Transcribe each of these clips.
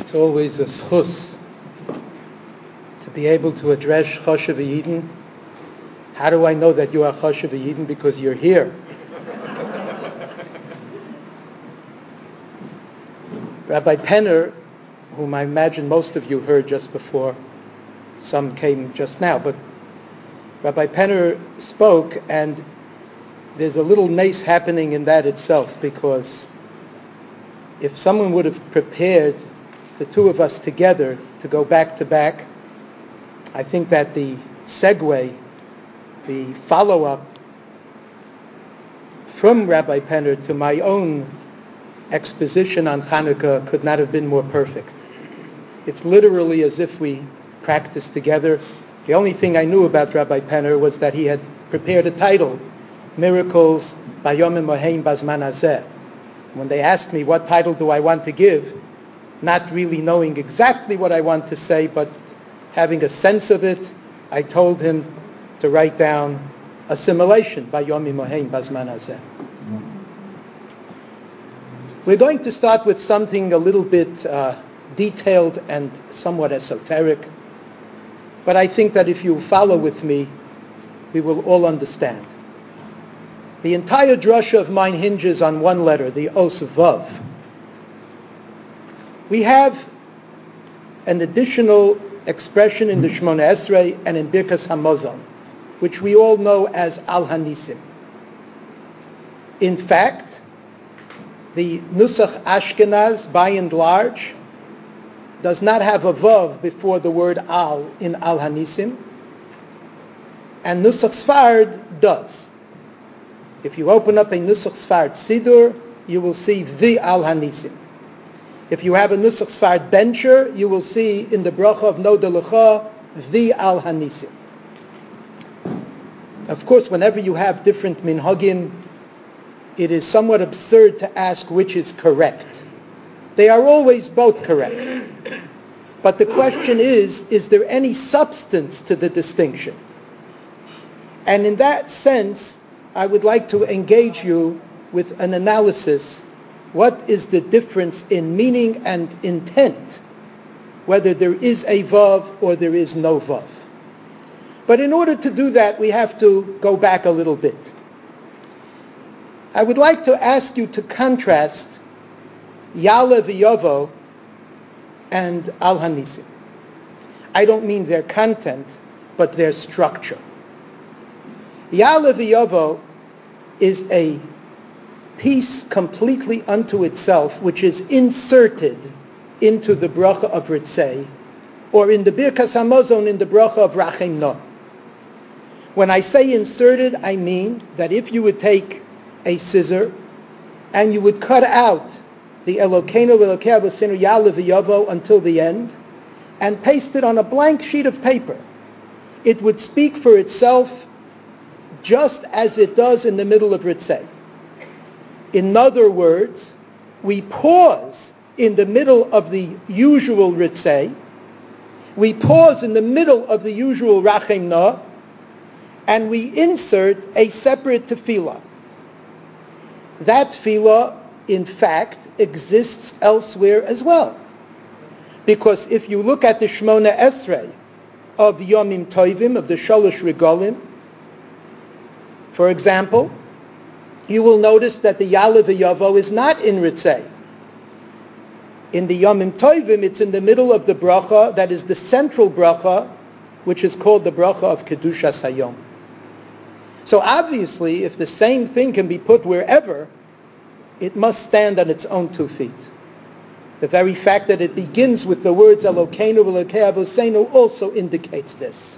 It's always a schus to be able to address Choshev Yidden. How do I know that you are Choshev Yidden? Because you're here. Rabbi Penner, whom I imagine most of you heard just before, some came just now, but Rabbi Penner spoke, and there's a little nace happening in that itself, because if someone would have prepared the two of us together to go back to back, I think that the segue, the follow-up from Rabbi Penner to my own exposition on Hanukkah could not have been more perfect. It's literally as if we practiced together. The only thing I knew about Rabbi Penner was that he had prepared a title, Miracles Bayomim Moheim Bazman Hazeh. When they asked me what title do I want to give, not really knowing exactly what I want to say, but having a sense of it, I told him to write down Assimilation Bayomim Moheim Bazman Hazeh. We're going to start with something a little bit detailed and somewhat esoteric, but I think that if you follow with me, we will all understand. The entire drasha of mine hinges on one letter, the os vav. We have an additional expression in the Shemona Esrei and in Birkas Hamazon, which we all know as Al Hanisim. In fact, the Nusach Ashkenaz, by and large, does not have a vav before the word Al in Al Hanisim, and Nusach Sfard does. If you open up a Nusach Sfard Sidur, you will see the Al Hanisim. If you have a Nusach Sfard Bencher, you will see in the bracha of Noda Lecha, the Al Hanisim. Of course, whenever you have different minhagim, it is somewhat absurd to ask which is correct. They are always both correct. But the question is there any substance to the distinction? And in that sense, I would like to engage you with an analysis. What is the difference in meaning and intent, whether there is a vav or there is no vav? But in order to do that, we have to go back a little bit. I would like to ask you to contrast Ya'aleh v'Yavo and Al Hanisim. I don't mean their content, but their structure. Ya'aleh v'Yavo is a piece completely unto itself, which is inserted into the bracha of Ritzei, or in the Birkas Hamazon in the bracha of Rachem No. When I say inserted, I mean that if you would take a scissor and you would cut out the Elokeinu v'Elokei Avosenu Ya'aleh v'Yavo until the end and paste it on a blank sheet of paper, it would speak for itself just as it does in the middle of Ritzei. In other words, we pause in the middle of the usual Ritzei, we pause in the middle of the usual Rachem No, and we insert a separate tefillah. That tefillah, in fact, exists elsewhere as well. Because if you look at the Shemona Esrei of Yomim Tovim, of the Shalosh Regalim, for example, you will notice that the Ya'aleh v'Yavo is not in Ritzei. In the Yomim Tovim, it's in the middle of the bracha, that is the central bracha, which is called the bracha of Kedushas Hayom. So obviously, if the same thing can be put wherever, it must stand on its own 2 feet. The very fact that it begins with the words Elokeinu v'Elokei Avosenu also indicates this.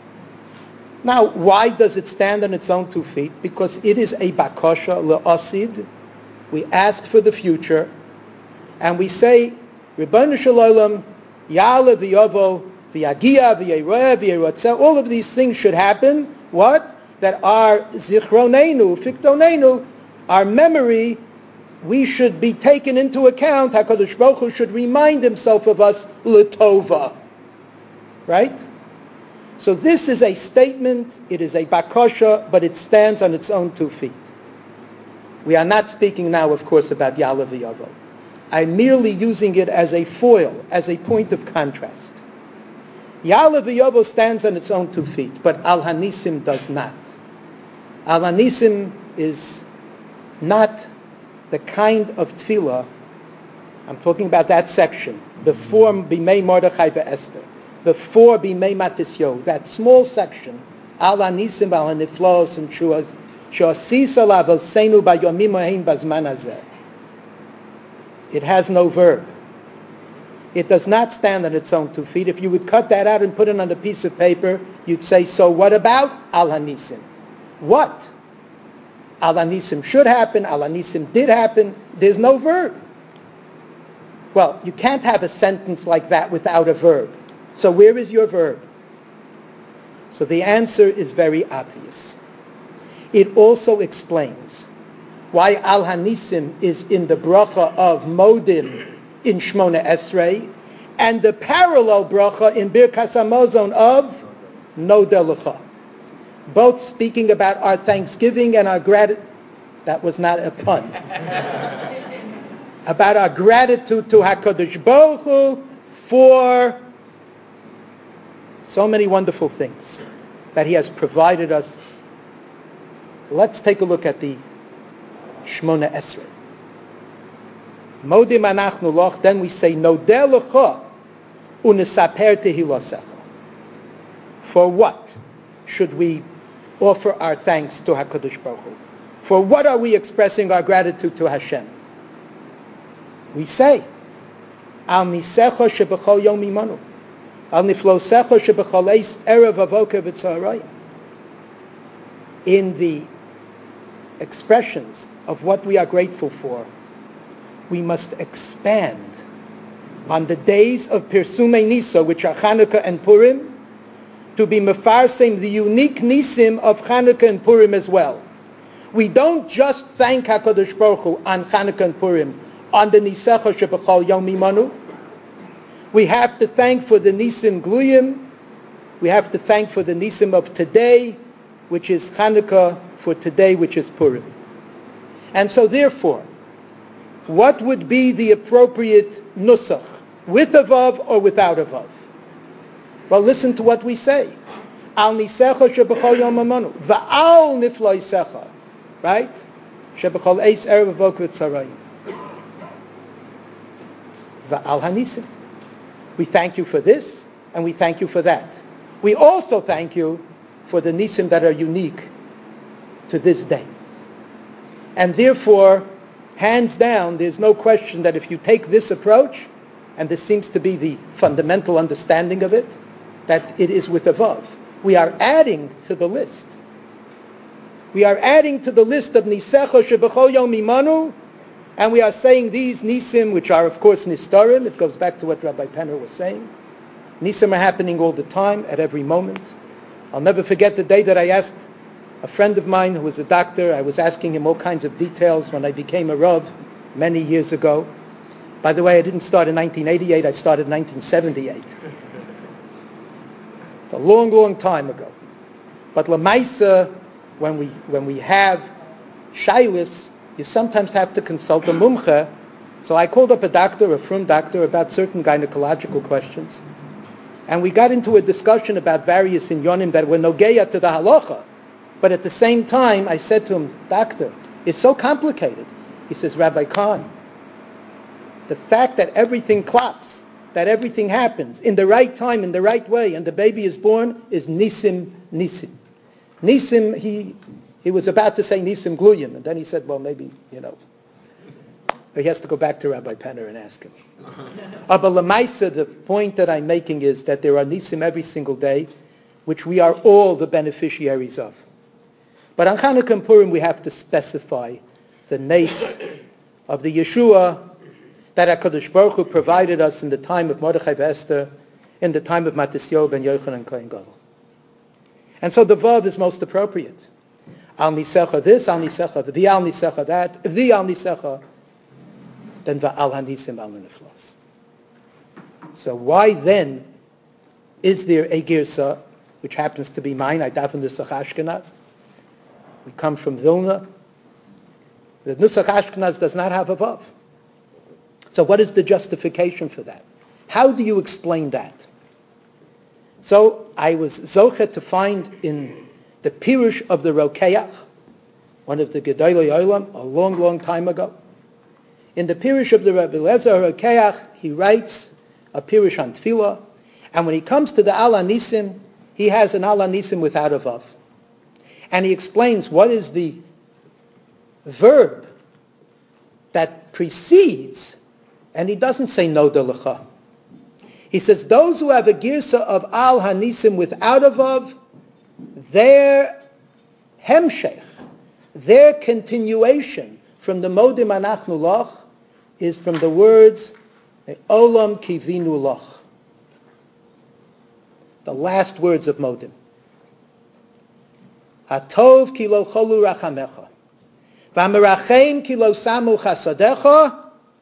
Now, why does it stand on its own 2 feet? Because it is a bakosha le'asid. We ask for the future, and we say, Ribono Shel Olam, Ya'aleh v'Yavo, v'Yagia, v'Yireh, v'Yiratzeh. All of these things should happen. What? That our zichronenu, fiktonenu, our memory, we should be taken into account. HaKadosh Baruch Hu should remind himself of us l'tova. Right? So this is a statement, it is a bakosha, but it stands on its own 2 feet. We are not speaking now, of course, about Ya'aleh v'Yavo. I'm merely using it as a foil, as a point of contrast. Ya'aleh v'yovo stands on its own 2 feet, but Al Hanisim does not. Al Hanisim is not the kind of tefillah. I'm talking about that section, the 4 Bimei Mordechai ve'Esther, the 4 Bimei Matisyo, that small section, Al Hanisim, Al Haniflos, and Shuas, Sho'asisa la'avoseinu b'yomim ha'in b'zman hazeh. It has no verb. It does not stand on its own 2 feet. If you would cut that out and put it on a piece of paper, you'd say, so what about Al Hanisim? What? Al Hanisim should happen, Al Hanisim did happen. There's no verb. Well, you can't have a sentence like that without a verb. So where is your verb? So the answer is very obvious. It also explains why Al Hanisim is in the bracha of Modim in Shmona Esrei, and the parallel bracha in Birkas Hamazon of Nodeh Lecha. Both speaking about our thanksgiving and our gratitude. That was not a pun. About our gratitude to HaKadosh Baruch Hu for so many wonderful things that He has provided us. Let's take a look at the Shmona Esrei. Modim anachnu loch, then we say Nodeh Lecha unesaper tehilosecha. For what should we offer our thanks to HaKadosh Baruch Hu? For what are we expressing our gratitude to Hashem? We say, Al nisecha shebechol yom imanu, Al niflosecha shebechol eis erev avoker v'tzarayim. In the expressions of what we are grateful for, we must expand on the days of Pirsumei Nisa, which are Chanukah and Purim, to be mefarsim the unique nisim of Chanukah and Purim as well. We don't just thank HaKadosh Baruch Hu on Chanukah and Purim, on the Nisecha Shebechol Yom Imanu. We have to thank for the Nisim Gluyim. We have to thank for the Nisim of today, which is Chanukah, for today, which is Purim. And so therefore, what would be the appropriate nusach? With a vav or without a vav? Well, listen to what we say. Al nisecha shebechol yom amanu. Va'al nifloisecha. Right? Shebechol eis erev avok v'tzarayim. Va'al hanisim. We thank you for this, and we thank you for that. We also thank you for the nisim that are unique to this day. And therefore, hands down, there's no question that if you take this approach, and this seems to be the fundamental understanding of it, that it is with a vav. We are adding to the list. We are adding to the list of Nisecha Shebechol Yom Imanu, and we are saying these Nisim, which are of course Nistarim, it goes back to what Rabbi Penner was saying. Nisim are happening all the time, at every moment. I'll never forget the day that I asked a friend of mine who was a doctor, I was asking him all kinds of details when I became a Rav many years ago. By the way, I didn't start in 1988, I started in 1978. It's a long, long time ago. But Lamaisa, when we have shaylis, you sometimes have to consult a mumcha. So I called up a doctor, a frum doctor, about certain gynecological questions. And we got into a discussion about various inyonim that were nogeya to the halacha. But at the same time, I said to him, Doctor, it's so complicated. He says, Rabbi Kahn, the fact that everything claps, that everything happens in the right time, in the right way, and the baby is born is nisim, nisim. Nisim, he was about to say nisim gluyim, and then he said, well, maybe, he has to go back to Rabbi Penner and ask him. But Lamaisa, the point that I'm making is that there are nisim every single day, which we are all the beneficiaries of. But on Chanukah and Purim, we have to specify the nace of the Yeshua that HaKadosh Baruch Hu provided us in the time of Mordechai Esther, in the time of Matisyahu ben Yochanan Kohen Gadol. And so the Vav is most appropriate. Al Nisecha this, Al Nisecha the Al Nisecha that, the Al Nisecha, then Va'al Hanisim Al Niflos. So why then is there a Girsa, which happens to be mine, I daven the Nusach Ashkenaz? We come from Vilna. The Nusach Ashkenaz does not have a Vav. So what is the justification for that? How do you explain that? So I was zoche to find in the Pirush of the Rokeach, one of the Gedolei Olam, a long, long time ago. In the Pirush of the Rabbi Eliezer Rokeach, he writes a Pirush on Tefillah, and when he comes to the Al Hanisim, he has an Al Hanisim without a Vav. And he explains what is the verb that precedes, and he doesn't say Noda Lecha. He says those who have a girsa of Al Hanisim without a Vav, their hemshech, their continuation from the Modim Anachnu Lach is from the words Olam Kivinu Lach, the last words of Modim. Hatov ki lo cholu rachamecha, v'amerachem ki lo samu chasadecha,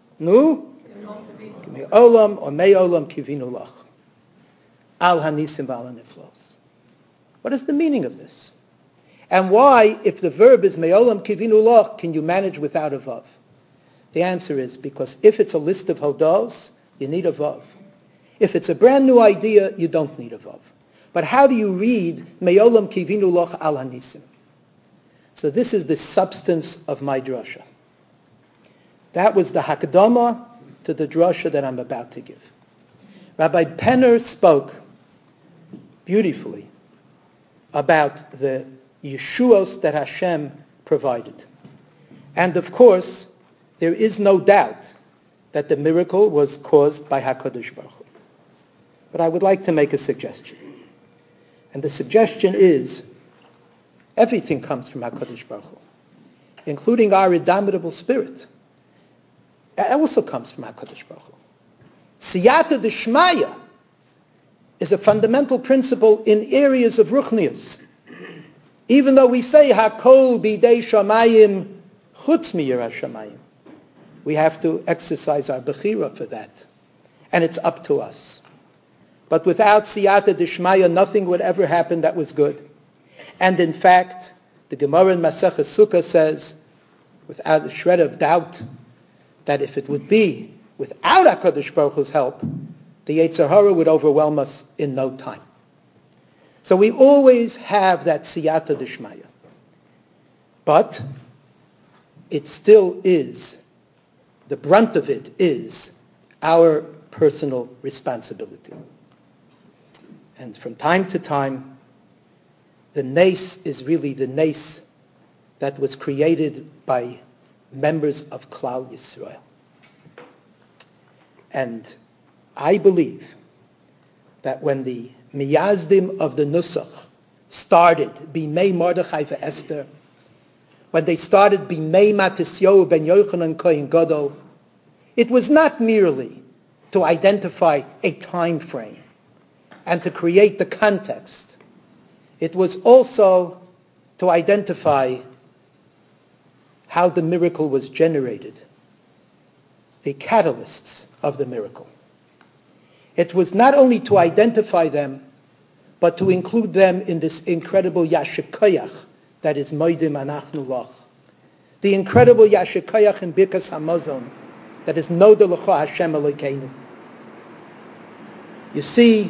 olam or me olam kivinu lach, al hanisim v'al haniflos. What is the meaning of this? And why, if the verb is me olam kivinu lach, can you manage without a vav? The answer is because if it's a list of hodos, you need a vav. If it's a brand new idea, you don't need a vav. But how do you read Me'olam kivinu loch al hanisim? So this is the substance of my drasha. That was the hakdama to the drasha that I'm about to give. Rabbi Penner spoke beautifully about the Yeshuos that Hashem provided. And of course, there is no doubt that the miracle was caused by HaKadosh Baruch Hu. But I would like to make a suggestion. And the suggestion is, everything comes from HaKadosh Baruch Hu, including our indomitable spirit. That also comes from HaKadosh Baruch Hu. Siyata D'Shmaya is a fundamental principle in areas of Ruchnius. Even though we say, Hakol bidei shamayim chutz miyirah shamayim, we have to exercise our bechira for that. And it's up to us. But without siyata d'shmaya, nothing would ever happen that was good. And in fact, the Gemara in Maseches Sukkah says, without a shred of doubt, that if it would be without HaKadosh Baruch Hu's help, the Yetzer Hara would overwhelm us in no time. So we always have that siyata d'shmaya. But it still is, the brunt of it is our personal responsibility. And from time to time, the nace is really the nace that was created by members of Klal Yisrael. And I believe that when the miyazdim of the Nusach started, Bimei Mordechai ve'Esther, when they started Bimei Matisyahu ben Yochanan Kohen Gadol, it was not merely to identify a time frame and to create the context. It was also to identify how the miracle was generated, the catalysts of the miracle. It was not only to identify them, but to include them in this incredible Yashikayach that is Moedim Anachnu Lach. The incredible Yashikayach in Birkas Hamazon that is Noda L'cha Hashem Elokeinu. You see,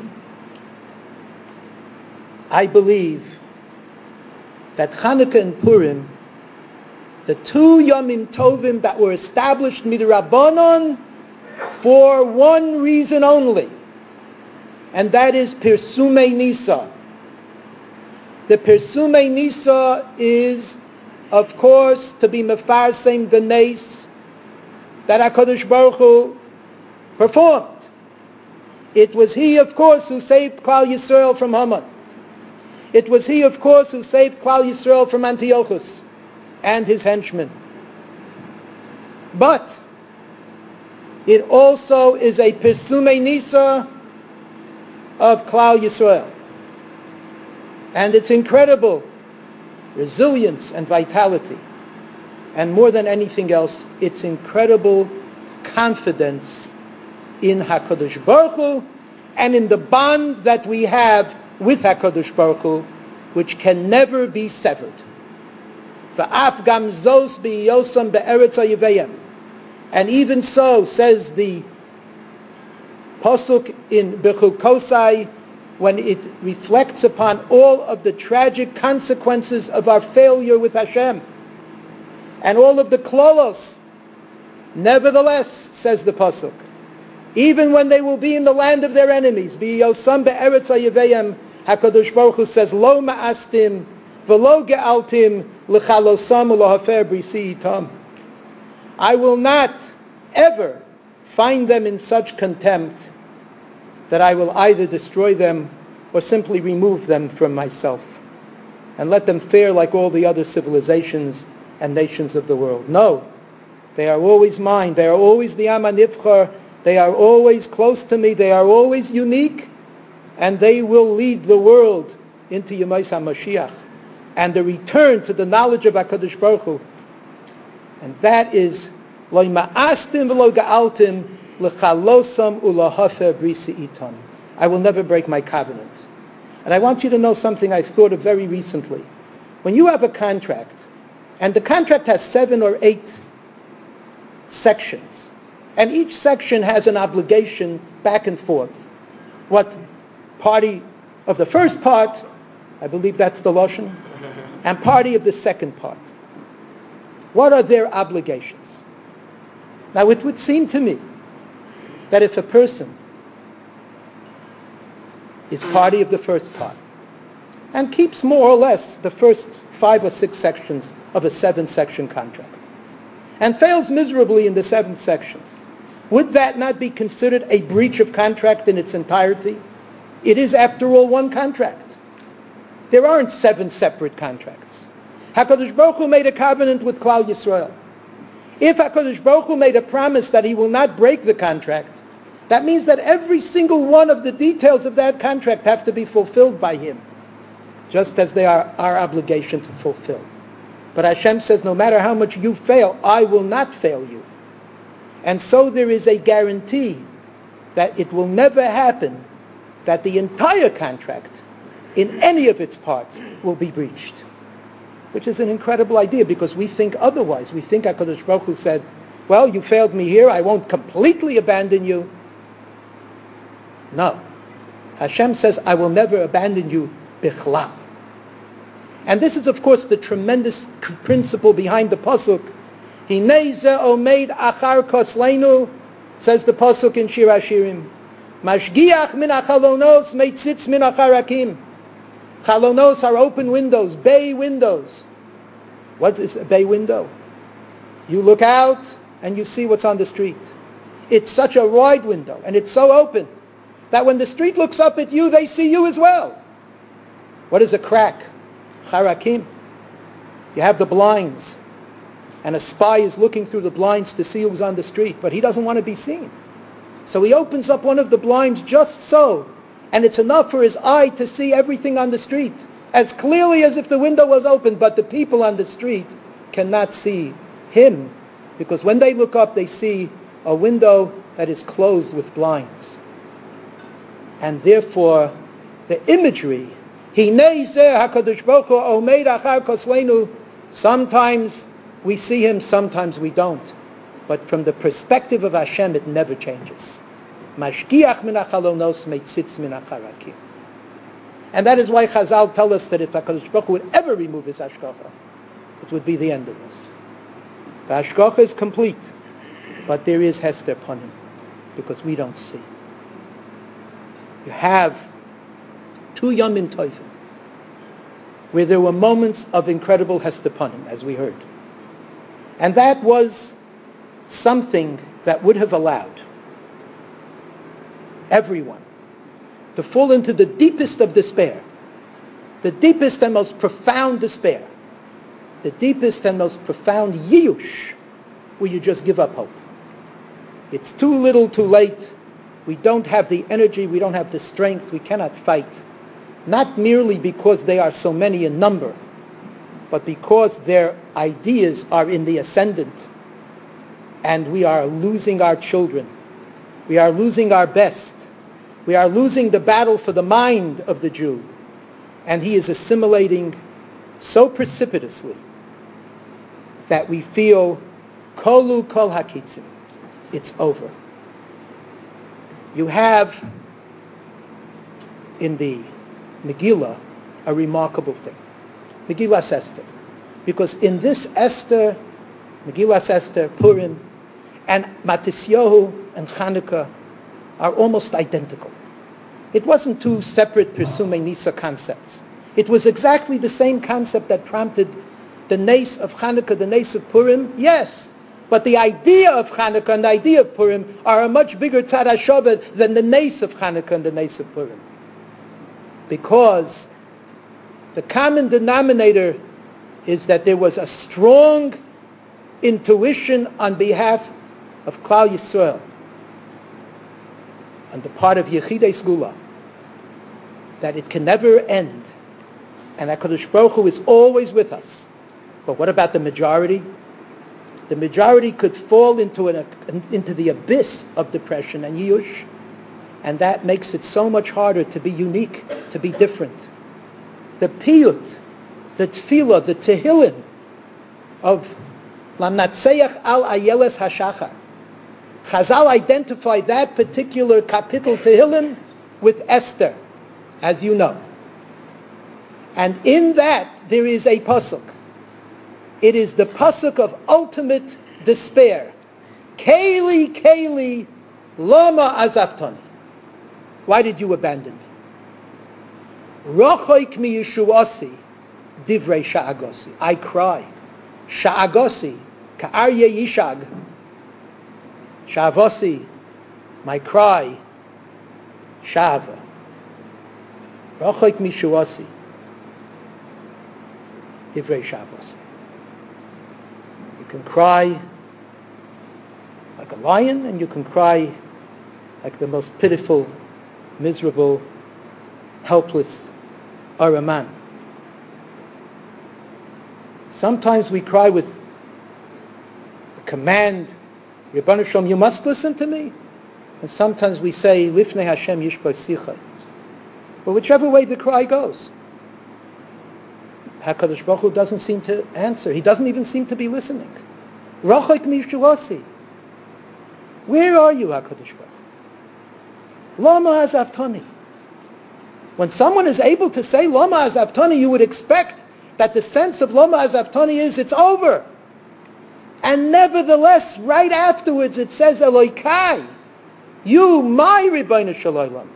I believe that Chanukah and Purim, the two Yomim Tovim that were established midrabanon for one reason only, and that is Pirsumei Nisa. The Pirsumei Nisa is, of course, to be mefarsem the nes that HaKadosh Baruch Hu performed. It was He, of course, who saved Klal Yisrael from Haman. It was He, of course, who saved Klal Yisrael from Antiochus and his henchmen. But it also is a Pirsumei Nisa of Klal Yisrael. And its incredible resilience and vitality. And more than anything else, its incredible confidence in HaKadosh Baruch Hu and in the bond that we have with HaKadosh Baruch Hu, which can never be severed. V'af gam zos b'yosam be'eretz ha'yivayim. And even so, says the Pasuk in Bechukosai, when it reflects upon all of the tragic consequences of our failure with Hashem, and all of the klolos, nevertheless, says the Pasuk, even when they will be in the land of their enemies, B'yosam be'eretz ha'yeveyim, HaKadosh Baruch Hu says, Lo ma'astim, v'lo ge'altim, l'chalosam u'lohafer brisi itam. I will not ever find them in such contempt that I will either destroy them or simply remove them from myself and let them fare like all the other civilizations and nations of the world. No, they are always mine. They are always the Am HaNivchar. They are always close to me. They are always unique, and they will lead the world into Yemais HaMashiach and the return to the knowledge of HaKadosh Baruch Hu. And that is Lo ma'astim v'lo ga'altim l'chalosam u'lahafer brisi itam. I will never break my covenant. And I want you to know something I've thought of very recently. When you have a contract, and the contract has 7 or 8 sections, and each section has an obligation back and forth. What party of the first part, I believe that's the Lashon, and party of the second part. What are their obligations? Now it would seem to me that if a person is party of the first part and keeps more or less the first 5 or 6 sections of a 7-section contract and fails miserably in the 7th section, would that not be considered a breach of contract in its entirety? It is, after all, one contract. There aren't 7 separate contracts. HaKadosh Baruch Hu made a covenant with Klal Yisrael. If HaKadosh Baruch Hu made a promise that he will not break the contract, that means that every single one of the details of that contract have to be fulfilled by him, just as they are our obligation to fulfill. But Hashem says, no matter how much you fail, I will not fail you. And so there is a guarantee that it will never happen that the entire contract, in any of its parts, will be breached. Which is an incredible idea, because we think otherwise. We think HaKadosh Baruch Hu said, well, you failed me here, I won't completely abandon you. No. Hashem says, I will never abandon you, bichlal. And this is, of course, the tremendous principle behind the Pasuk. Hinei ze omeid achar kosleinu, says the Pasuk in Shir HaShirim. Mashgiach min achalonos meitzitz min acharakim. Chalonos are open windows, bay windows. What is a bay window? You look out and you see what's on the street. It's such a wide window and it's so open that when the street looks up at you, they see you as well. What is a crack? Charakim. You have the blinds, and a spy is looking through the blinds to see who's on the street, but he doesn't want to be seen. So he opens up one of the blinds just so, and it's enough for his eye to see everything on the street, as clearly as if the window was open, but the people on the street cannot see him, because when they look up, they see a window that is closed with blinds. And therefore, the imagery, sometimes we see him, sometimes we don't. But from the perspective of Hashem, it never changes. And that is why Chazal tell us that if HaKadosh Baruch Hu would ever remove his hashgacha, it would be the end of us. The hashgacha is complete, but there is hester upon him, because we don't see. You have 2 Yomim Tovim, where there were moments of incredible hester upon him, as we heard. And that was something that would have allowed everyone to fall into the deepest of despair, the deepest and most profound despair, the deepest and most profound yiyush, where you just give up hope. It's too little, too late. We don't have the energy, we don't have the strength, we cannot fight. Not merely because they are so many in number, but because their ideas are in the ascendant, and we are losing our children. We are losing our best. We are losing the battle for the mind of the Jew. And he is assimilating so precipitously that we feel kolu kol hakitzim. it's over. You have in the Megillah a remarkable thing. Megillas Esther. Because in this Esther, Megillas Esther, Purim, and Matisyahu and Chanukah are almost identical. It wasn't two separate Pirsumei Nisa concepts. It was exactly the same concept that prompted the nace of Chanukah, the nace of Purim, yes. But the idea of Chanukah and the idea of Purim are a much bigger tzad hashaved than the nace of Chanukah and the nace of Purim. Because the common denominator is that there was a strong intuition on behalf of Klal Yisrael, on the part of Yechidei Sgula, that it can never end, and HaKadosh Baruch Hu is always with us. But what about the majority? The majority could fall into the abyss of depression and Yush, and that makes it so much harder to be unique, to be different. The piyut, the tefillah, the tehillim of Lamnatseach al Ayeles Hashachar. Chazal identify that particular kapitel tehillim with Esther, as you know. And in that there is a pasuk. It is the pasuk of ultimate despair. Keli, Keli, lama azavtani. Why did you abandon me? Rochoik mi yeshuasi, divrei sha'agosi. I cry. Sha'agosi, ka'arye yishag. Sha'avosi, my cry. Sha'ava. Rochoik mi yeshuasi, divrei sha'avosi. You can cry like a lion, and you can cry like the most pitiful, miserable, helpless Araman. Sometimes we cry with a command, Ribbon Hashem, you must listen to me. And sometimes we say, Lifnei Hashem yishpar sicha. But whichever way the cry goes, HaKadosh Baruch Hu doesn't seem to answer. He doesn't even seem to be listening. Rachok mishuasi. Where are you, HaKadosh Baruch Hu? Lama azavtani. When someone is able to say Lama azavtani, you would expect that the sense of Lama azavtani is it's over. And nevertheless, right afterwards it says Elokai, you, my Rebbeinu Shalom.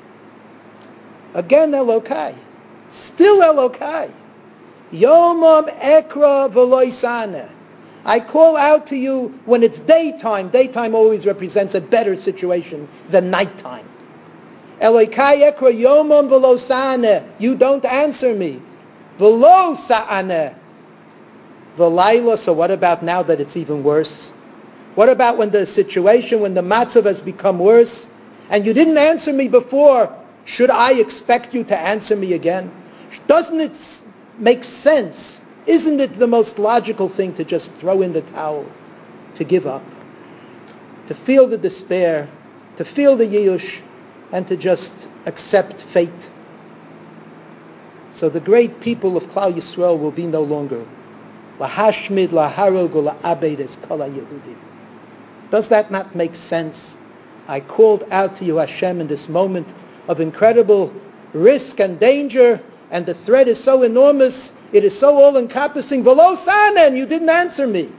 Again Elokai. Still Elokai. Yomam ekra v'loisane. I call out to you when it's daytime. Daytime always represents a better situation than nighttime. Elokai ekra yomam v'losane. You don't answer me. V'lo sa'ane. V'layla. So what about now that it's even worse? What about when the situation, when the matzav has become worse, and you didn't answer me before? Should I expect you to answer me again? Doesn't it make sense? Isn't it the most logical thing to just throw in the towel, to give up, to feel the despair, to feel the yiyush, and to just accept fate? So the great people of Klal Yisrael will be no longer lahashmid, laharog, la'abed es kol haYehudim. Does that not make sense? I called out to you, Hashem, in this moment of incredible risk and danger, and the threat is so enormous, it is so all-encompassing. V'lo sana, and you didn't answer me.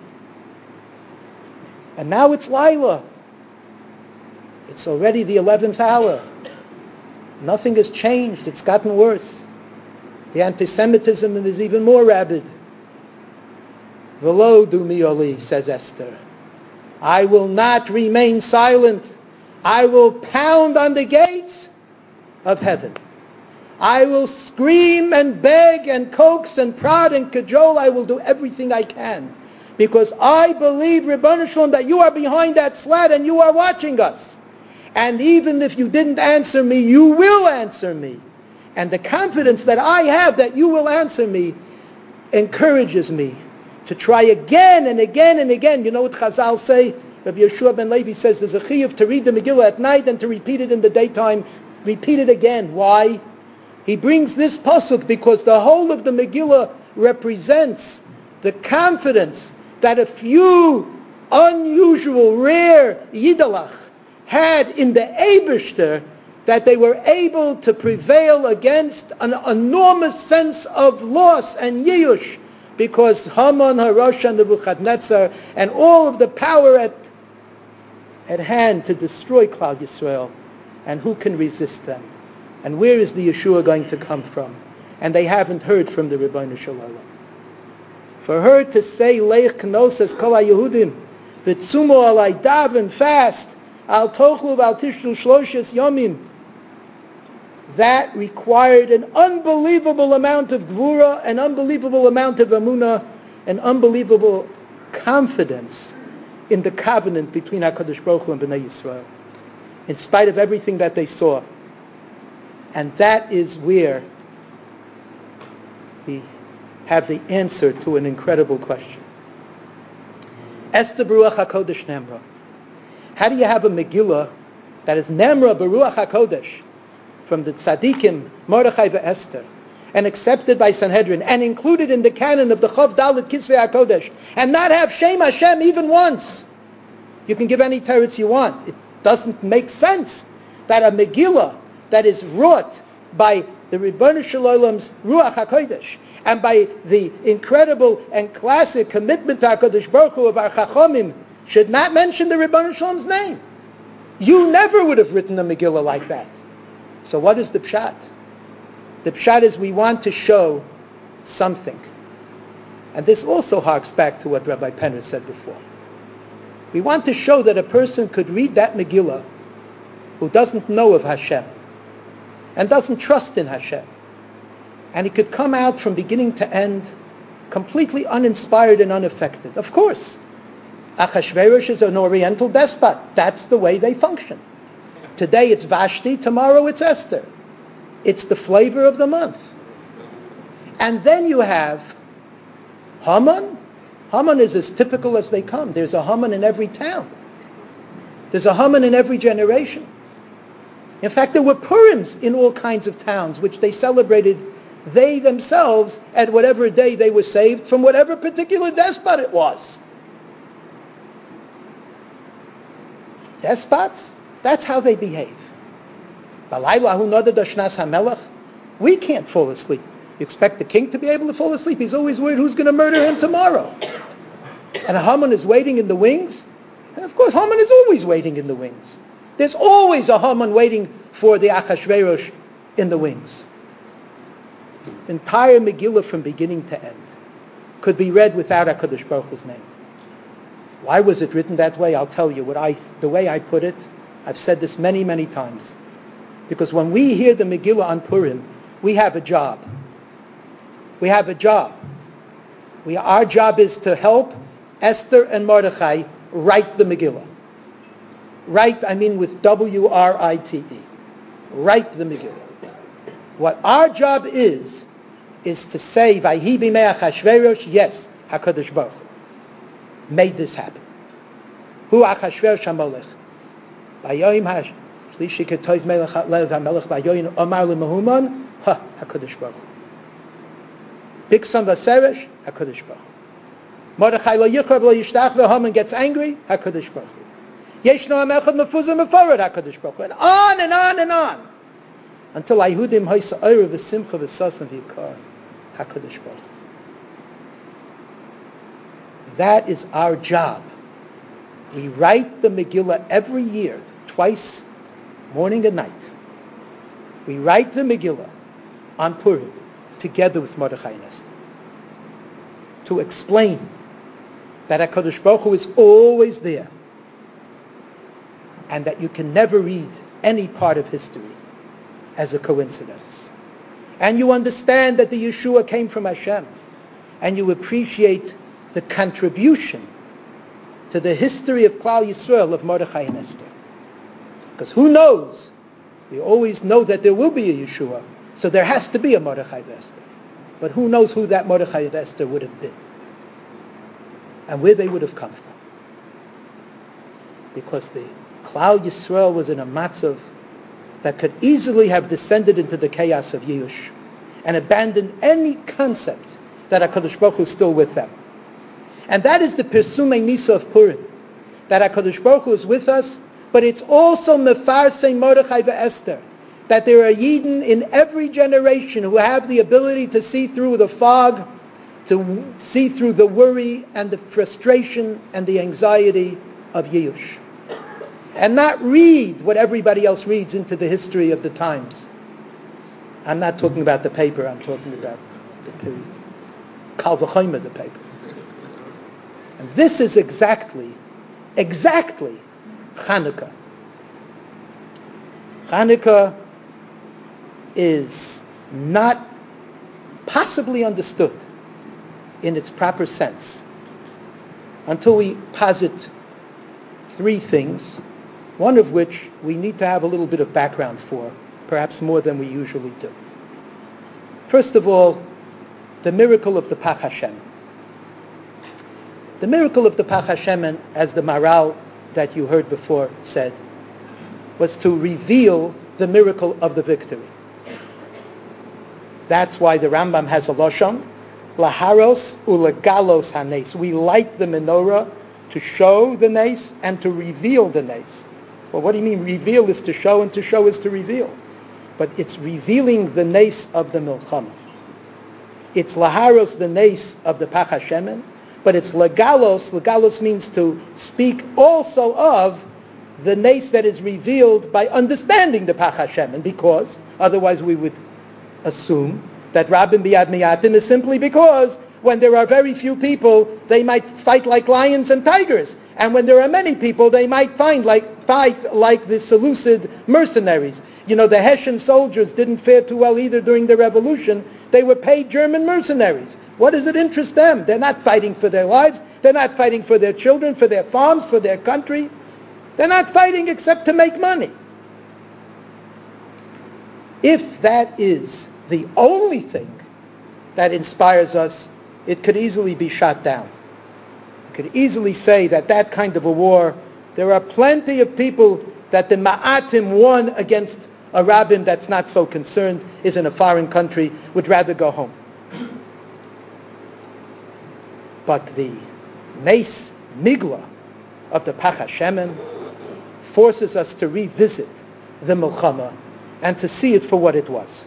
And now it's Laila. It's already the 11th hour. Nothing has changed. It's gotten worse. The anti-Semitism is even more rabid. V'lo dumi oli, says Esther. I will not remain silent. I will pound on the gates of heaven. I will scream and beg and coax and prod and cajole. I will do everything I can. Because I believe, Ribbon Shalom, that you are behind that slat and you are watching us. And even if you didn't answer me, you will answer me. And the confidence that I have that you will answer me encourages me to try again and again and again. You know what Chazal say? Rabbi Yeshua ben Levi says there's a chiyuv to read the Megillah at night and to repeat it in the daytime. Repeat it again. Why? He brings this pasuk because the whole of the Megillah represents the confidence that if you unusual, rare Yidalach had in the Eibishter that they were able to prevail against an enormous sense of loss and Yiyush, because Haman, Harosha, and Nebuchadnezzar, and all of the power at hand to destroy Klal Yisrael. And who can resist them? And where is the Yeshua going to come from? And they haven't heard from the Ribbono Shel Olam. For her to say, Leich Knosas Kol HaYehudim, V'tzumo alai daven, fast, Al Tochlu V'al Tishlu Shloshes Yomim, that required an unbelievable amount of gvura, an unbelievable amount of emunah, an unbelievable confidence in the covenant between HaKadosh Baruch Hu and Bnei Yisrael, in spite of everything that they saw. And that is where we have the answer to an incredible question. Esther Baruch HaKodesh Nemra. How do you have a Megillah that is Nemra Baruch HaKodesh from the Tzadikim, Mordechai Esther, and accepted by Sanhedrin, and included in the canon of the Chav Dalet Kisvei HaKodesh, and not have Shem Hashem even once? You can give any teretz you want. It doesn't make sense that a Megillah that is wrought by the Ribbono Shel Olam's Ruach HaKodesh, and by the incredible and classic commitment to HaKadosh Baruch Hu of our Chachomim, should not mention the Ribbono Shel Olam's name. You never would have written a Megillah like that. So what is the pshat? The pshat is we want to show something. And this also harks back to what Rabbi Penner said before. We want to show that a person could read that Megillah who doesn't know of Hashem and doesn't trust in Hashem. And he could come out from beginning to end completely uninspired and unaffected. Of course, Achashverosh is an Oriental despot. That's the way they function. Today it's Vashti, tomorrow it's Esther. It's the flavor of the month. And then you have Haman. Haman is as typical as they come. There's a Haman in every town. There's a Haman in every generation. In fact, there were Purims in all kinds of towns, which they celebrated, they themselves, at whatever day they were saved from whatever particular despot it was. Despots? That's how they behave. We can't fall asleep. You expect the king to be able to fall asleep? He's always worried who's going to murder him tomorrow. And Haman is waiting in the wings? And of course, Haman is always waiting in the wings. There's always a Haman waiting for the Achashverosh in the wings. Entire Megillah from beginning to end could be read without HaKadosh Baruch Hu's name. Why was it written that way? I'll tell you. The way I put it, I've said this many, many times. Because when we hear the Megillah on Purim, we have a job. We have a job. Our job is to help Esther and Mordechai write the Megillah. Write, I mean with W-R-I-T-E. Write the Megillah. What our job is to say, Vayhi b'mei Achashverosh, yes, HaKadosh Baruch Hu made this happen. Hu Achashverosh HaMolech. Vayoyim Shlishi Ketov Melech Lev HaMelech Vayoyim Omar L'Mehuman, HaKadosh Baruch Hu. Biksan Vaseresh, HaKadosh Baruch Hu. Mordechai Lo Yichrav Lo Yishtach, Haman gets angry, HaKadosh Baruch Hu. Yeshno HaMechad Mefuzah Mefarad, HaKadosh Baruch Hu. And on and on and on. Until Ayehudim Hoysa Eire V'Simcha V'Sasan V'Yikar, HaKadosh Baruch Hu. That is our job. We write the Megillah every year, twice, morning and night. We write the Megillah on Purim, together with Mordechai and Esther, to explain that HaKadosh Baruch Hu is always there, and that you can never read any part of history as a coincidence. And you understand that the Yeshua came from Hashem, and you appreciate the contribution to the history of Klal Yisrael of Mordechai and Esther. Because who knows? We always know that there will be a Yeshua, so there has to be a Mordechai and Esther. But who knows who that Mordechai and Esther would have been, and where they would have come from. Because the Klal Yisrael was in a matzav that could easily have descended into the chaos of Yush and abandoned any concept that HaKadosh Baruch Hu is still with them. And that is the Pirsumei Nisa of Purim. that HaKadosh Baruch Hu is with us, but it's also mefarsei Mordechai ve'Esther, that there are Yidden in every generation who have the ability to see through the fog, to see through the worry and the frustration and the anxiety of Yush, and not read what everybody else reads into the history of the times. I'm not talking about the paper, I'm talking about the period. Kal v'chomer, the paper. And this is exactly Chanukah. Chanukah is not possibly understood in its proper sense until we posit three things, one of which we need to have a little bit of background for, perhaps more than we usually do. First of all, the miracle of the Pach HaShemen. The miracle of the Pach HaShemen, as the Maral that you heard before said, was to reveal the miracle of the victory. That's why the Rambam has a Lashon, Laharos ulegalos hanes. We light the menorah to show the nes and to reveal the nes. Well, what do you mean reveal is to show and to show is to reveal? But it's revealing the nes of the milchama. It's laharos, the nes of the Pach HaShemen, but it's legalos. Legalos means to speak also of the nes that is revealed by understanding the Pach HaShemen, because otherwise we would assume that Rabim Biyad Miyatim is simply because when there are very few people, they might fight like lions and tigers. And when there are many people, they might fight like the Seleucid mercenaries. You know, the Hessian soldiers didn't fare too well either during the revolution. They were paid German mercenaries. What does it interest them? They're not fighting for their lives. They're not fighting for their children, for their farms, for their country. They're not fighting except to make money. If that is the only thing that inspires us, it could easily be shot down. You could easily say that kind of a war, there are plenty of people that the Ma'atim won against a Rabbim that's not so concerned, is in a foreign country, would rather go home. But the Nes Nigla of the Pach HaShemen forces us to revisit the Milchama and to see it for what it was.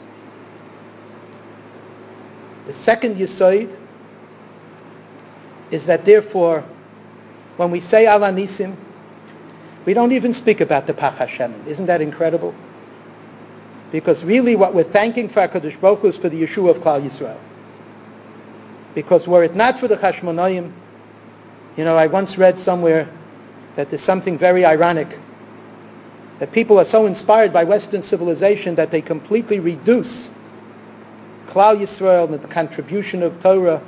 The second Yesod is that therefore, when we say Al Nisim, we don't even speak about the Pach HaShemen. Isn't that incredible? Because really what we're thanking for HaKadosh Baruch Hu is for the Yeshua of Klal Yisrael. Because were it not for the Chashmonaim, I once read somewhere that there's something very ironic, that people are so inspired by Western civilization that they completely reduce Klal Yisrael and the contribution of Torah.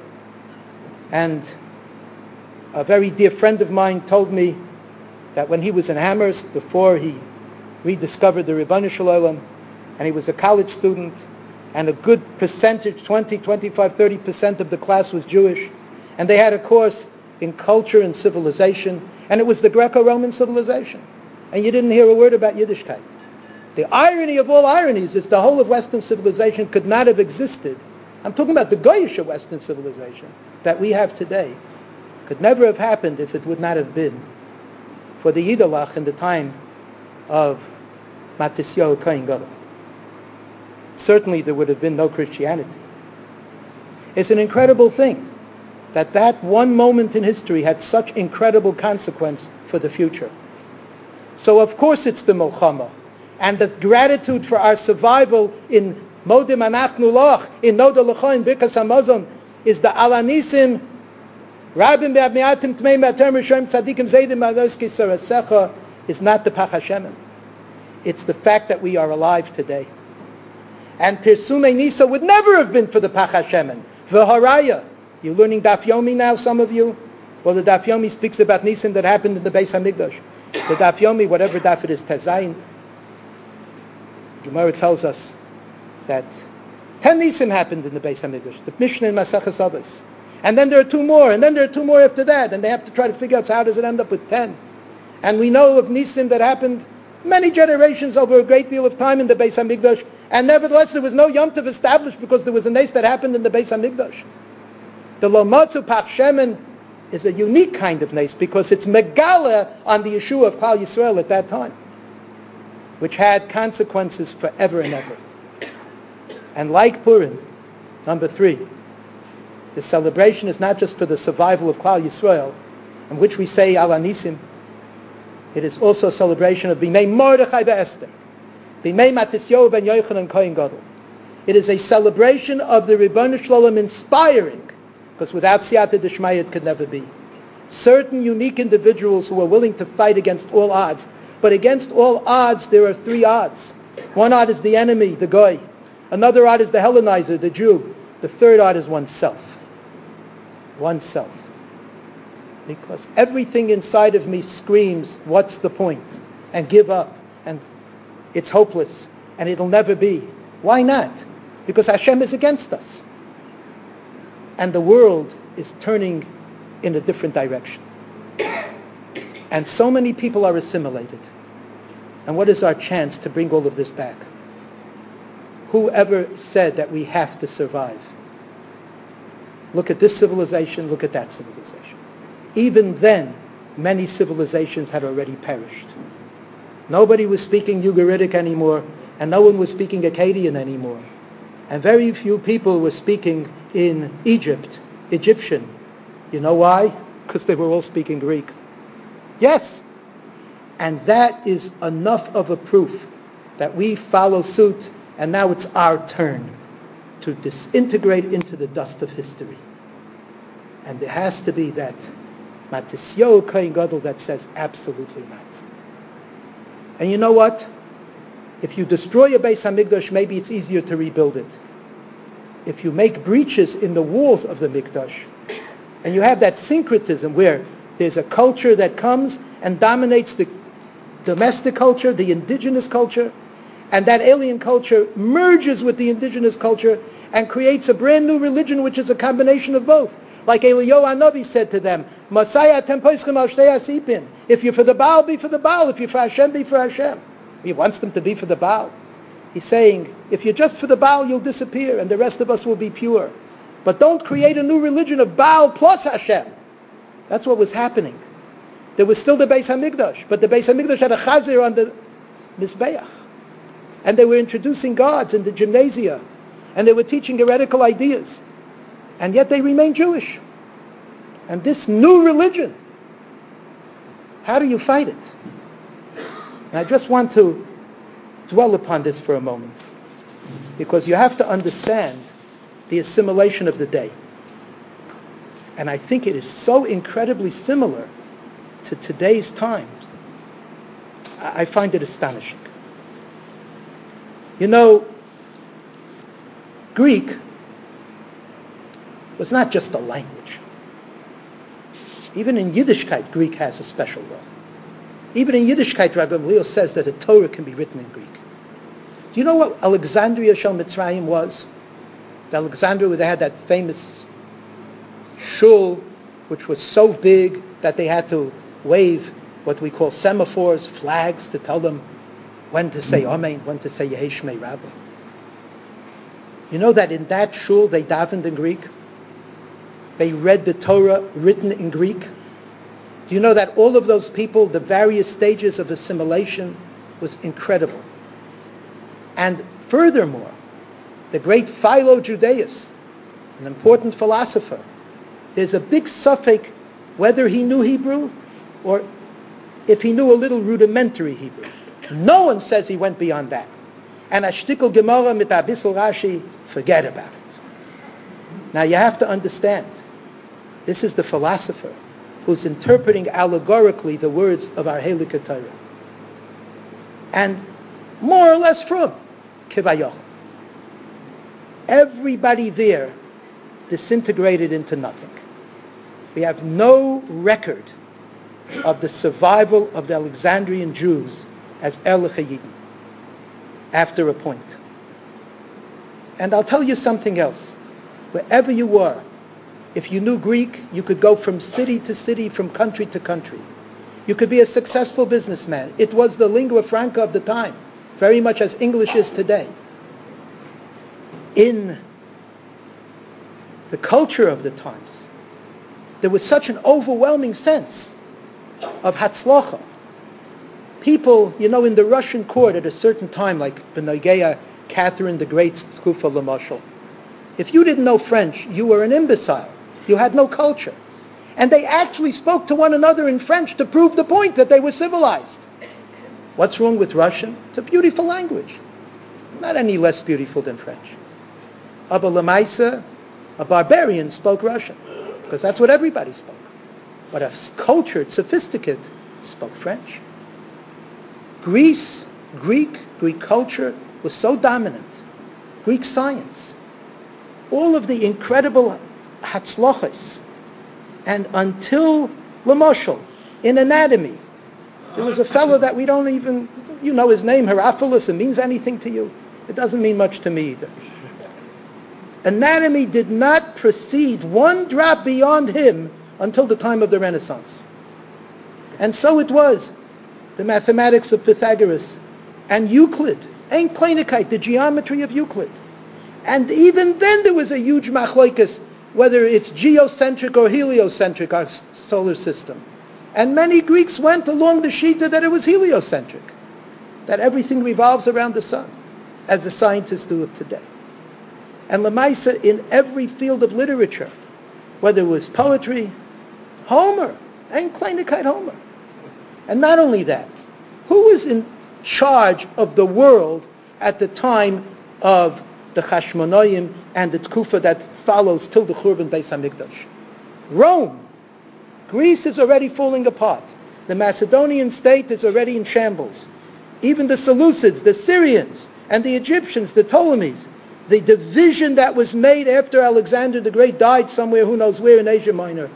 And a very dear friend of mine told me that when he was in Amherst, before he rediscovered the Ribono Shel Olam, and he was a college student, and a good percentage, 20, 25, 30% of the class was Jewish, and they had a course in culture and civilization, and it was the Greco-Roman civilization. And you didn't hear a word about Yiddishkeit. The irony of all ironies is the whole of Western civilization could not have existed. I'm talking about the Goyish Western civilization that we have today. Could never have happened if it would not have been for the Yiddelach in the time of Matisyahu Kohen Gadol. Certainly there would have been no Christianity. It's an incredible thing that one moment in history had such incredible consequence for the future. So of course it's the Milchama, and the gratitude for our survival in Modim Anachnu Loch, in Noda L'cha, in Birkas HaMazon, is the Al Nisim, Rabim Be'ad Mi'atim Tmeim B'atem Rishonim Tzadikim Zeidim Ados Kisarasecha, is not the Pach HaShemen. It's the fact that we are alive today. And Pirsumei Nisa would never have been for the Pach HaShemen. V'haraya. You're learning Daf Yomi now, some of you? Well, the Daf Yomi speaks about Nisim that happened in the Beis HaMikdash. The Daf Yomi, whatever Daf it is, Tezayin, Gemara tells us that 10 Nisim happened in the Beis HaMikdash. The Mishnah in Maseches Avos. And then there are 2 more, and then there are 2 more after that, and they have to try to figure out how does it end up with 10. And we know of Nisim that happened many generations over a great deal of time in the Beis HaMikdash, and nevertheless there was no Yom Tov established because there was a nes that happened in the Beis HaMikdash. The Lo Matzu Pach Shemen is a unique kind of nes because it's megala on the Yeshua of Klal Yisrael at that time, which had consequences forever and ever. And like Purim, number 3, the celebration is not just for the survival of Klal Yisrael, in which we say Al Anisim. It is also a celebration of Bimei Mordechai ve'Esther, Bimei Matisyahu ben Yochanan Kohen Gadol. It is a celebration of the Ribono Shel Olam inspiring, because without Siyata D'Shmaya it could never be, certain unique individuals who are willing to fight against all odds. But against all odds, there are 3 odds. One odd is the enemy, the Goy. Another odd is the Hellenizer, the Jew. The third odd is oneself. Oneself. Because everything inside of me screams, what's the point? And give up. And it's hopeless. And it'll never be. Why not? Because Hashem is against us. And the world is turning in a different direction. And so many people are assimilated. And what is our chance to bring all of this back? Whoever said that we have to survive? Look at this civilization, look at that civilization. Even then, many civilizations had already perished. Nobody was speaking Ugaritic anymore, and no one was speaking Akkadian anymore. And very few people were speaking in Egyptian. You know why? Because they were all speaking Greek. Yes. And that is enough of a proof that we follow suit, and now it's our turn to disintegrate into the dust of history. And there has to be that Matisyahu Kohen Gadol that says absolutely not. And you know what? If you destroy a Beis HaMikdash, maybe it's easier to rebuild it. If you make breaches in the walls of the Mikdash, and you have that syncretism where there's a culture that comes and dominates the domestic culture, the indigenous culture, and that alien culture merges with the indigenous culture and creates a brand new religion which is a combination of both. Like Eliyahu Hanavi said to them, Masaya atem poischem al shtei asipin. If you're for the Baal, be for the Baal. If you're for Hashem, be for Hashem. He wants them to be for the Baal. He's saying, if you're just for the Baal, you'll disappear and the rest of us will be pure. But don't create a new religion of Baal plus Hashem. That's what was happening. There was still the Beis HaMikdash, but the Beis HaMikdash had a chazir on the Mizbeach. And they were introducing gods in the gymnasia. And they were teaching heretical ideas. And yet they remain Jewish. And this new religion, how do you fight it? And I just want to dwell upon this for a moment. Because you have to understand the assimilation of the day. And I think it is so incredibly similar to today's times. I find it astonishing. You know, Greek was not just a language. Even in Yiddishkeit, Greek has a special role. Even in Yiddishkeit, Rabbi Gamliel says that a Torah can be written in Greek. Do you know what Alexandria Shel Mitzrayim was? The Alexandria, where they had that famous shul, which was so big that they had to wave what we call semaphores, flags, to tell them when to say Amen, when to say Yehi Shmei Rabbi. You know that in that shul they davened in Greek? They read the Torah written in Greek? Do you know that all of those people, the various stages of assimilation, was incredible? And furthermore, the great Philo Judaeus, an important philosopher, there's a big suffix whether he knew Hebrew or if he knew a little rudimentary Hebrew. No one says he went beyond that. And a shtickle Gemara mit a bissel Rashi, forget about it. Now you have to understand, this is the philosopher who's interpreting allegorically the words of our Halakha Torah. And more or less from Kivayach. Everybody there disintegrated into nothing. We have no record of the survival of the Alexandrian Jews as Erlich Yidden after a point. And I'll tell you something else. Wherever you were, if you knew Greek, you could go from city to city, from country to country. You could be a successful businessman. It was the lingua franca of the time, very much as English is today. In the culture of the times, there was such an overwhelming sense of hatzlacha. People, in the Russian court at a certain time, like Benogeya, Catherine the Great's Tkufa Lamashal, if you didn't know French, you were an imbecile. You had no culture. And they actually spoke to one another in French to prove the point that they were civilized. What's wrong with Russian? It's a beautiful language. It's not any less beautiful than French. Abba Lamaisa, a barbarian, spoke Russian, because that's what everybody spoke. But a cultured, sophisticated, spoke French. Greek culture was so dominant. Greek science. All of the incredible hatzlochas. And until Lamashal, in anatomy, there was a fellow that we don't even, his name, Herophilus, it means anything to you? It doesn't mean much to me either. Anatomy did not proceed one drop beyond him until the time of the Renaissance. And so it was. The mathematics of Pythagoras and Euclid, Ein Kleinigkeit, the geometry of Euclid. And even then there was a huge machloikus, whether it's geocentric or heliocentric, our solar system. And many Greeks went along the shita that it was heliocentric, that everything revolves around the sun, as the scientists do it today. And Lamaisa, in every field of literature, whether it was poetry, Homer, Ein Kleinigkeit Homer. And not only that, who was in charge of the world at the time of the Chashmonaim and the Tkufa that follows till the Churban Beis HaMikdash? Rome. Greece is already falling apart. The Macedonian state is already in shambles. Even the Seleucids, the Syrians, and the Egyptians, the Ptolemies, the division that was made after Alexander the Great died somewhere, who knows where, in Asia Minor,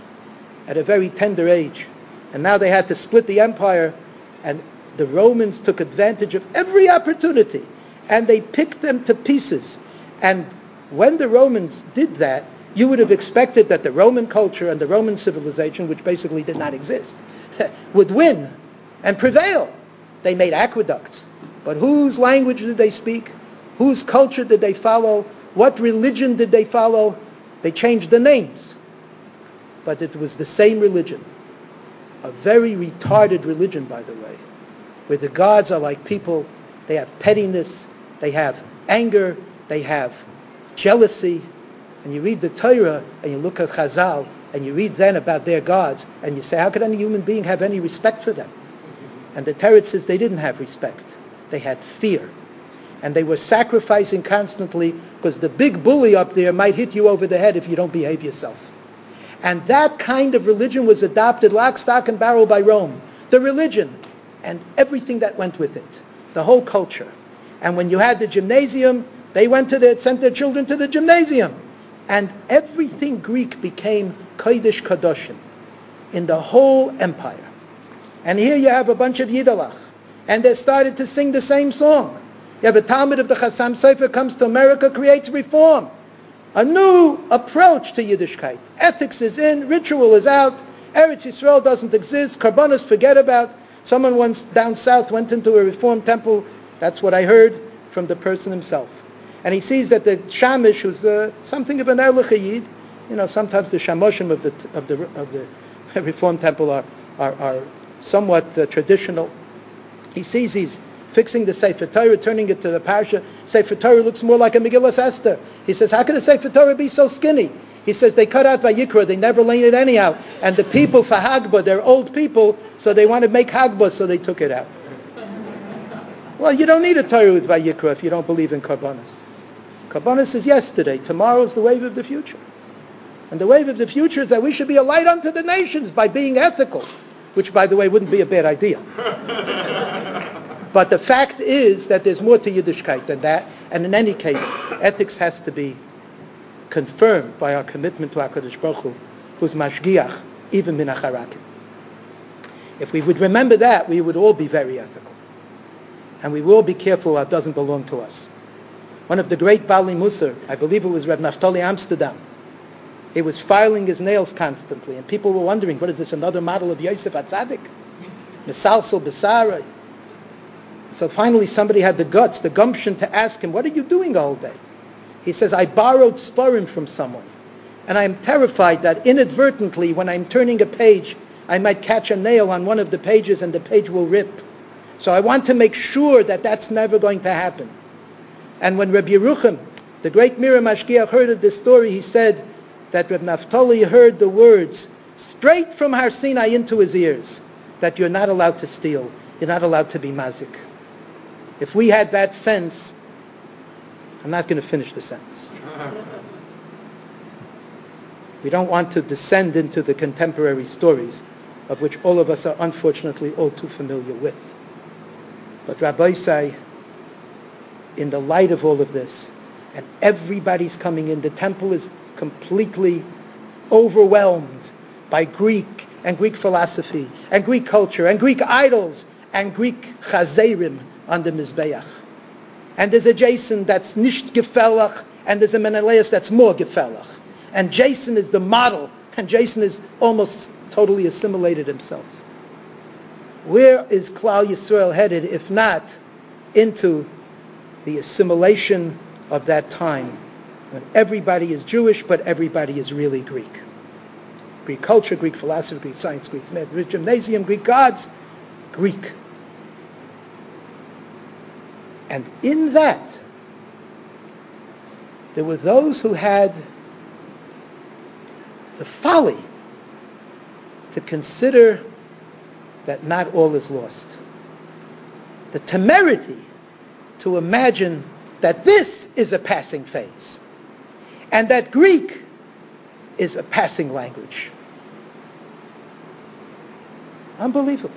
at a very tender age. And now they had to split the empire, and the Romans took advantage of every opportunity, and they picked them to pieces. And when the Romans did that, you would have expected that the Roman culture and the Roman civilization, which basically did not exist, would win and prevail. They made aqueducts. But whose language did they speak? Whose culture did they follow? What religion did they follow? They changed the names. But it was the same religion. A very retarded religion, by the way, where the gods are like people. They have pettiness, they have anger, they have jealousy. And you read the Torah and you look at Chazal and you read then about their gods and you say, how could any human being have any respect for them? And the Torah says they didn't have respect. They had fear. And they were sacrificing constantly because the big bully up there might hit you over the head if you don't behave yourself. And that kind of religion was adopted lock, stock, and barrel by Rome. The religion and everything that went with it. The whole culture. And when you had the gymnasium, they sent their children to the gymnasium. And everything Greek became Kodesh Kadoshim in the whole empire. And here you have a bunch of Yiddelach. And they started to sing the same song. You have a Talmud of the Chassam Sofer comes to America, creates reform. A new approach to Yiddishkeit. Ethics is in, ritual is out, Eretz Yisrael doesn't exist, Karbanos forget about. Someone once down south went into a reform temple, that's what I heard from the person himself. And he sees that the Shamish, who's something of an Erlich Yid, sometimes the Shamoshim of the reform temple are somewhat traditional. He sees he's fixing the Sefer Torah, turning it to the Parsha. Sefer Torah looks more like a Megillas Esther. He says, how could a Sefer Torah be so skinny? He says, they cut out Vayikra, they never learned it anyhow. And the people for Hagbah, they're old people, so they want to make Hagbah, so they took it out. Well, you don't need a Torah with Vayikra if you don't believe in Karbanos. Karbanos is yesterday. Tomorrow is the wave of the future. And the wave of the future is that we should be a light unto the nations by being ethical, which, by the way, wouldn't be a bad idea. But the fact is that there's more to Yiddishkeit than that, and in any case, ethics has to be confirmed by our commitment to HaKadosh Baruch Hu, who's mashgiach, even min hacharakim. If we would remember that, we would all be very ethical. And we will be careful what doesn't belong to us. One of the great Bali Musar, I believe it was Reb Naftali Amsterdam, he was filing his nails constantly, and people were wondering, what is this, another model of Yosef HaTzadik? Mesalsel Besara. So finally somebody had the gumption to ask him, what are you doing the whole day? He says, I borrowed Spurim from someone. And I'm terrified that inadvertently, when I'm turning a page, I might catch a nail on one of the pages and the page will rip. So I want to make sure that that's never going to happen. And when Rabbi Yerucham, the great Mira Mashgiach, heard of this story, he said that Rabbi Naftali heard the words straight from Har Sinai into his ears, that you're not allowed to steal, you're not allowed to be mazik. If we had that sense, I'm not going to finish the sentence. We don't want to descend into the contemporary stories, of which all of us are unfortunately all too familiar with. But Rabbi say, in the light of all of this, and everybody's coming in, the temple is completely overwhelmed by Greek and Greek philosophy and Greek culture and Greek idols and Greek chazerim on the Mizbeach. And there's a Jason that's nicht gefällig, and there's a Menelaus that's more gefällig. And Jason is the model, and Jason is almost totally assimilated himself. Where is Klal Yisrael headed, if not into the assimilation of that time, when everybody is Jewish, but everybody is really Greek? Greek culture, Greek philosophy, Greek science, Greek math, Greek gymnasium, Greek gods, Greek. And in that, there were those who had the folly to consider that not all is lost. The temerity to imagine that this is a passing phase, and that Greek is a passing language. Unbelievable.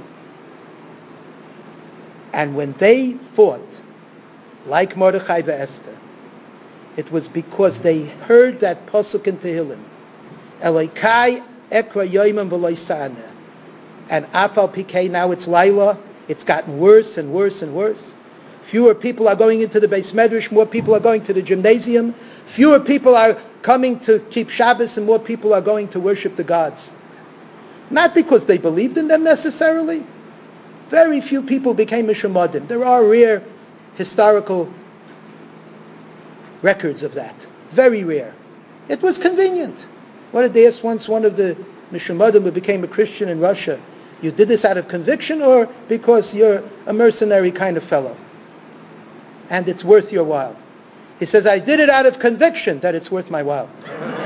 And when they fought, like Mordechai and Esther, it was because they heard that pasuk in Tehillim, Elokai ekra yoimim v'lo saneh. And afal pikei, now it's Laila, it's gotten worse and worse and worse. Fewer people are going into the Beis Medrash, more people are going to the gymnasium. Fewer people are coming to keep Shabbos, and more people are going to worship the gods. Not because they believed in them necessarily. Very few people became Mishumadim. There are rare historical records of that. Very rare. It was convenient. What did they ask once one of the Mishumadim who became a Christian in Russia? You did this out of conviction or because you're a mercenary kind of fellow? And it's worth your while. He says, I did it out of conviction that it's worth my while.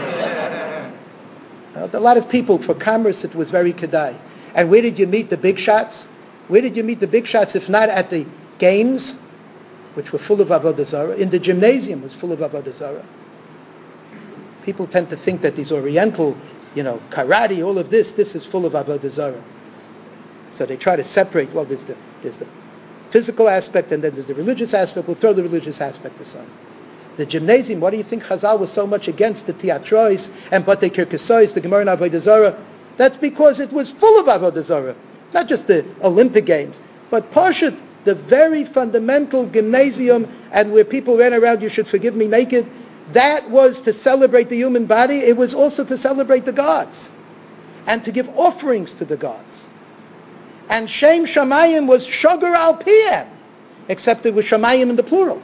A lot of people, for commerce, it was very kedai. And where did you meet the big shots? Where did you meet the big shots if not at the games, which were full of Avodah Zarah? In the gymnasium was full of Avodah Zarah. People tend to think that these Oriental, karate, all of this is full of Avodah Zarah. So they try to separate, well, there's the physical aspect and then there's the religious aspect. We'll throw the religious aspect aside. The gymnasium, what do you think Chazal was so much against the Tiatrois and Batei Kirkesois, the Gemara and Avodah Zarah? That's because it was full of Avodah Zarah. Not just the Olympic Games, but Pashut, the very fundamental gymnasium, and where people ran around, you should forgive me, naked. That was to celebrate the human body. It was also to celebrate the gods and to give offerings to the gods. And Shem Shamayim was Shogar Al Piyam, except it was Shamayim in the plural.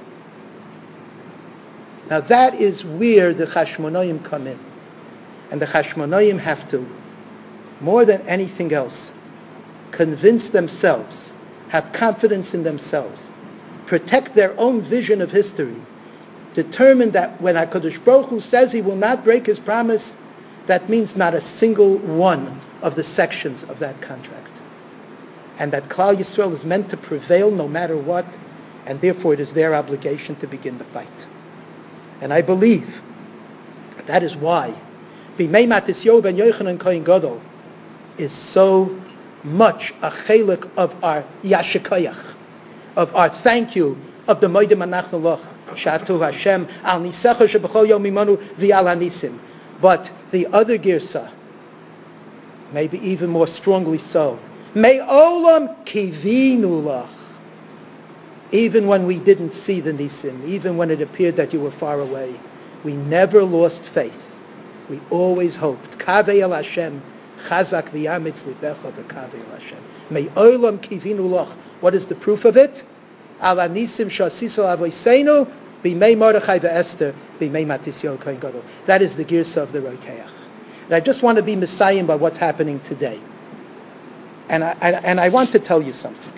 Now that is where the Chashmonaim come in. And the Chashmonaim have to, more than anything else, convince themselves, have confidence in themselves, protect their own vision of history, determine that when HaKadosh Baruch Hu says he will not break his promise, that means not a single one of the sections of that contract. And that Klal Yisrael is meant to prevail no matter what, and therefore it is their obligation to begin the fight. And I believe that is why Bimei Matisyahu ben Yochanan Kohen Gadol is so much a chelik of our yashikayach, of our thank you, of the Moedim Anachnu Loch, Shatu Hashem, Al Nisecha Shebechol Yom Imanu V'Al Hanisim. But the other girsa, maybe even more strongly so, Me'olam Kivinu Lach. Even when we didn't see the Nisim, even when it appeared that you were far away, we never lost faith. We always hoped. Kavei El Hashem, Chazak v'yamitz libecha b'kavei El Hashem. Me'olam kivinu loch. What is the proof of it? Al anisim shasisol avoseinu b'mei Mordechai ve'Esther b'mei Matisyahu Kohen Gadol. That is the girsa of the Rokeach. And I just want to be messiah by what's happening today. And I want to tell you something.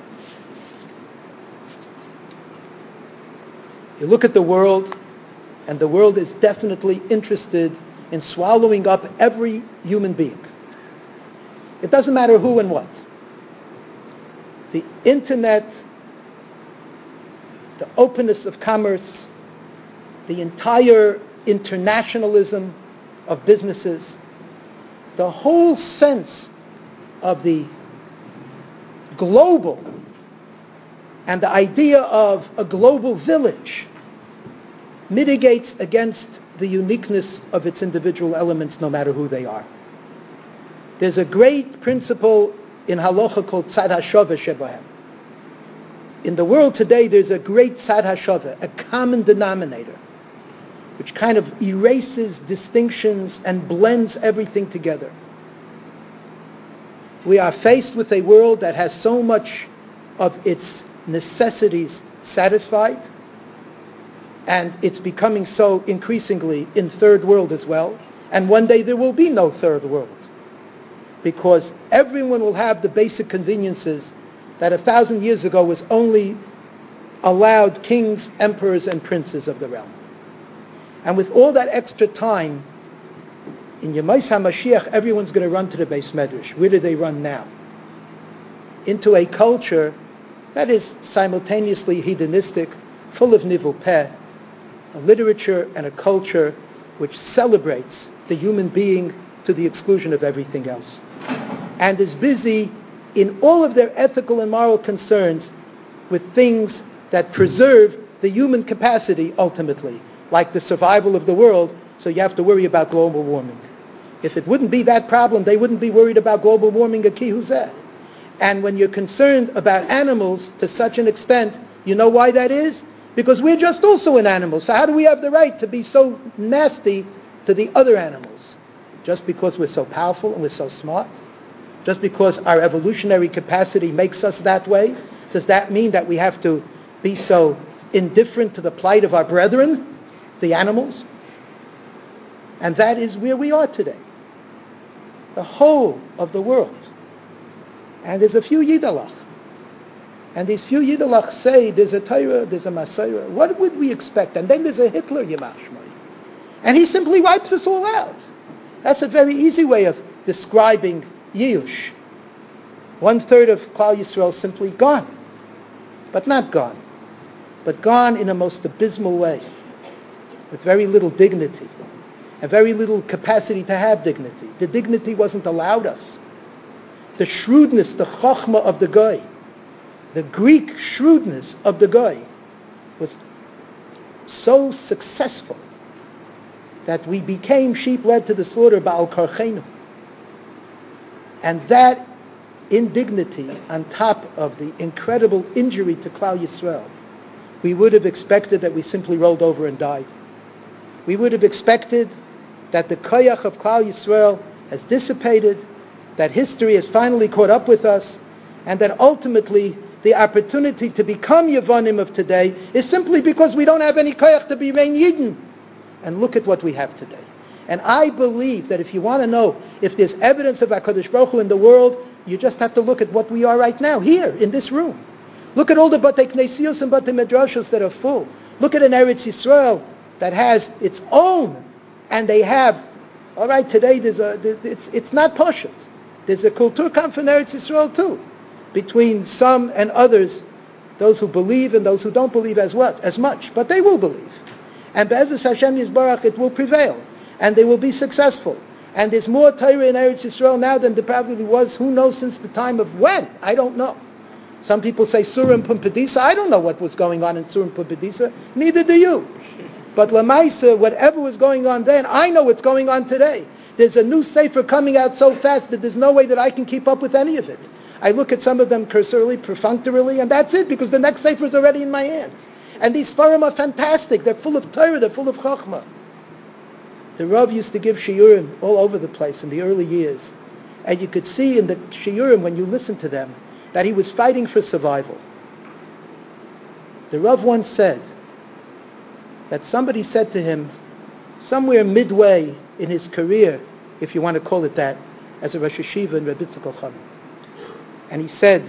You look at the world, and the world is definitely interested in swallowing up every human being. It doesn't matter who and what. The internet, the openness of commerce, the entire internationalism of businesses, the whole sense of the global and the idea of a global village mitigates against the uniqueness of its individual elements, no matter who they are. There's a great principle in halacha called tzad hashava shebahem. In the world today, there's a great tzad hashava, a common denominator, which kind of erases distinctions and blends everything together. We are faced with a world that has so much of its necessities satisfied, and it's becoming so increasingly in third world as well. And one day there will be no third world, because everyone will have the basic conveniences that 1,000 years ago was only allowed kings, emperors, and princes of the realm. And with all that extra time, in Yemais HaMashiach, everyone's going to run to the Beis Medrash. Where do they run now? Into a culture that is simultaneously hedonistic, full of nivul peh, a literature and a culture which celebrates the human being to the exclusion of everything else, and is busy in all of their ethical and moral concerns with things that preserve the human capacity ultimately, like the survival of the world, so you have to worry about global warming. If it wouldn't be that problem, they wouldn't be worried about global warming a kihuzeh. And when you're concerned about animals to such an extent, you know why that is? Because we're just also an animal. So how do we have the right to be so nasty to the other animals? Just because we're so powerful and we're so smart? Just because our evolutionary capacity makes us that way? Does that mean that we have to be so indifferent to the plight of our brethren, the animals? And that is where we are today. The whole of the world. And there's a few Yidalach. And these few Yidalach say there's a Torah, there's a Masorah. What would we expect? And then there's a Hitler, Yamach Shmai. And he simply wipes us all out. That's a very easy way of describing Yush. 1/3 of Klal Yisrael simply gone. But not gone. But gone in a most abysmal way. With very little dignity. And very little capacity to have dignity. The dignity wasn't allowed us. The shrewdness, the chokhmah of the Goy, the Greek shrewdness of the Goy was so successful that we became sheep led to the slaughter ba'al karchenu. And that indignity on top of the incredible injury to Klal Yisrael, we would have expected that we simply rolled over and died. We would have expected that the koyach of Klal Yisrael has dissipated, that history has finally caught up with us, and that ultimately the opportunity to become Yevonim of today is simply because we don't have any koyach to be Rein Yidden. And look at what we have today. And I believe that if you want to know if there's evidence of HaKadosh Baruch Hu in the world, you just have to look at what we are right now, here, in this room. Look at all the Batei Knesios and Batei Medrashos that are full. Look at an Eretz Yisrael that has its own, and they have, all right, today it's not Pashut. There's a Kultur Kampf in Eretz Yisrael too, between some and others, those who believe and those who don't believe as much, but they will believe. And Be'ezus Hashem Yisbarach, it will prevail, and they will be successful. And there's more Torah in Eretz Yisrael now than there probably was, who knows, since the time of when? I don't know. Some people say Surah and Pumbedisa. I don't know what was going on in Surah and Pumbedisa. Neither do you. But Lamaisa, whatever was going on then, I know what's going on today. There's a new sefer coming out so fast that there's no way that I can keep up with any of it. I look at some of them cursorily, perfunctorily, and that's it, because the next sefer is already in my hands. And these Sfarim are fantastic. They're full of Torah, they're full of Chachma. The Rav used to give shiurim all over the place in the early years. And you could see in the shiurim, when you listen to them, that he was fighting for survival. The Rav once said, that somebody said to him, somewhere midway in his career, if you want to call it that, as a Rosh Yeshiva in Rebbe Yitzchak Chachamim. And he said,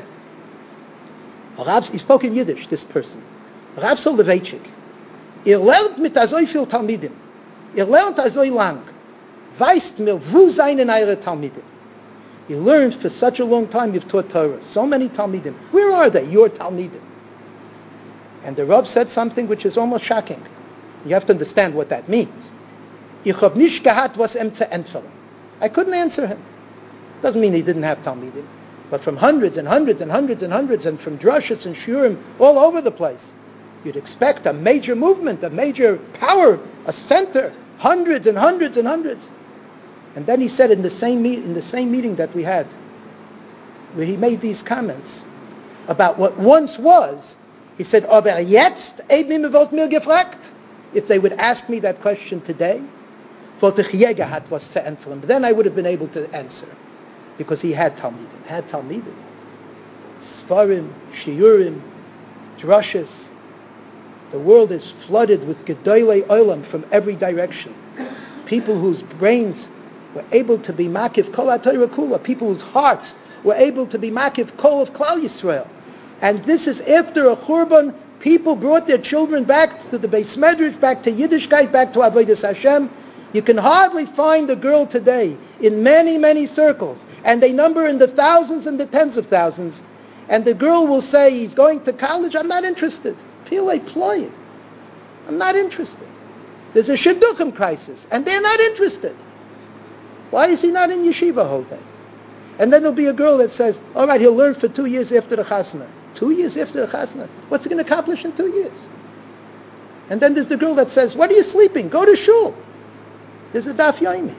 he spoke in Yiddish, this person, Rav Soloveitchik, lernt mit azoi viel Talmidim, lernt azoi lang, weißt mir, wo seinen eure Talmidim? You learned for such a long time, you've taught Torah, so many Talmidim. Where are they, your Talmidim? And the Rav said something which is almost shocking. You have to understand what that means. Ich hab nicht gehabt, was zu entfallen. I couldn't answer him. Doesn't mean he didn't have Talmidim. But from hundreds and hundreds and hundreds and hundreds, and from drushes and shurim all over the place, you'd expect a major movement, a major power, a center, hundreds and hundreds and hundreds. And then he said in the same meeting that we had, where he made these comments about what once was, he said, Aber jetzt, wollt mir gefragt, if they would ask me that question today, wollte ich je gehabt was zu antworten. Then I would have been able to answer, because he had Talmidim. Sfarim, Shiurim, Drushes. The world is flooded with Gedolei Olam from every direction. People whose brains were able to be Makif Kol HaTorah Kula, people whose hearts were able to be Makif Kol of Klal Yisrael. And this is after a Churban, people brought their children back to the Beis Medrash, back to Yiddishkeit, back to Avodas Hashem. You can hardly find a girl today in many, many circles, and they number in the thousands and the tens of thousands, and the girl will say, he's going to college, I'm not interested. Pile ploy. I'm not interested. There's a Shidduchim crisis, and they're not interested. Why is he not in yeshiva whole day? And then there'll be a girl that says, all right, he'll learn for 2 years after the chasna. 2 years after the chasna? What's he going to accomplish in 2 years? And then there's the girl that says, what are you sleeping? Go to shul. There's a daf yomi.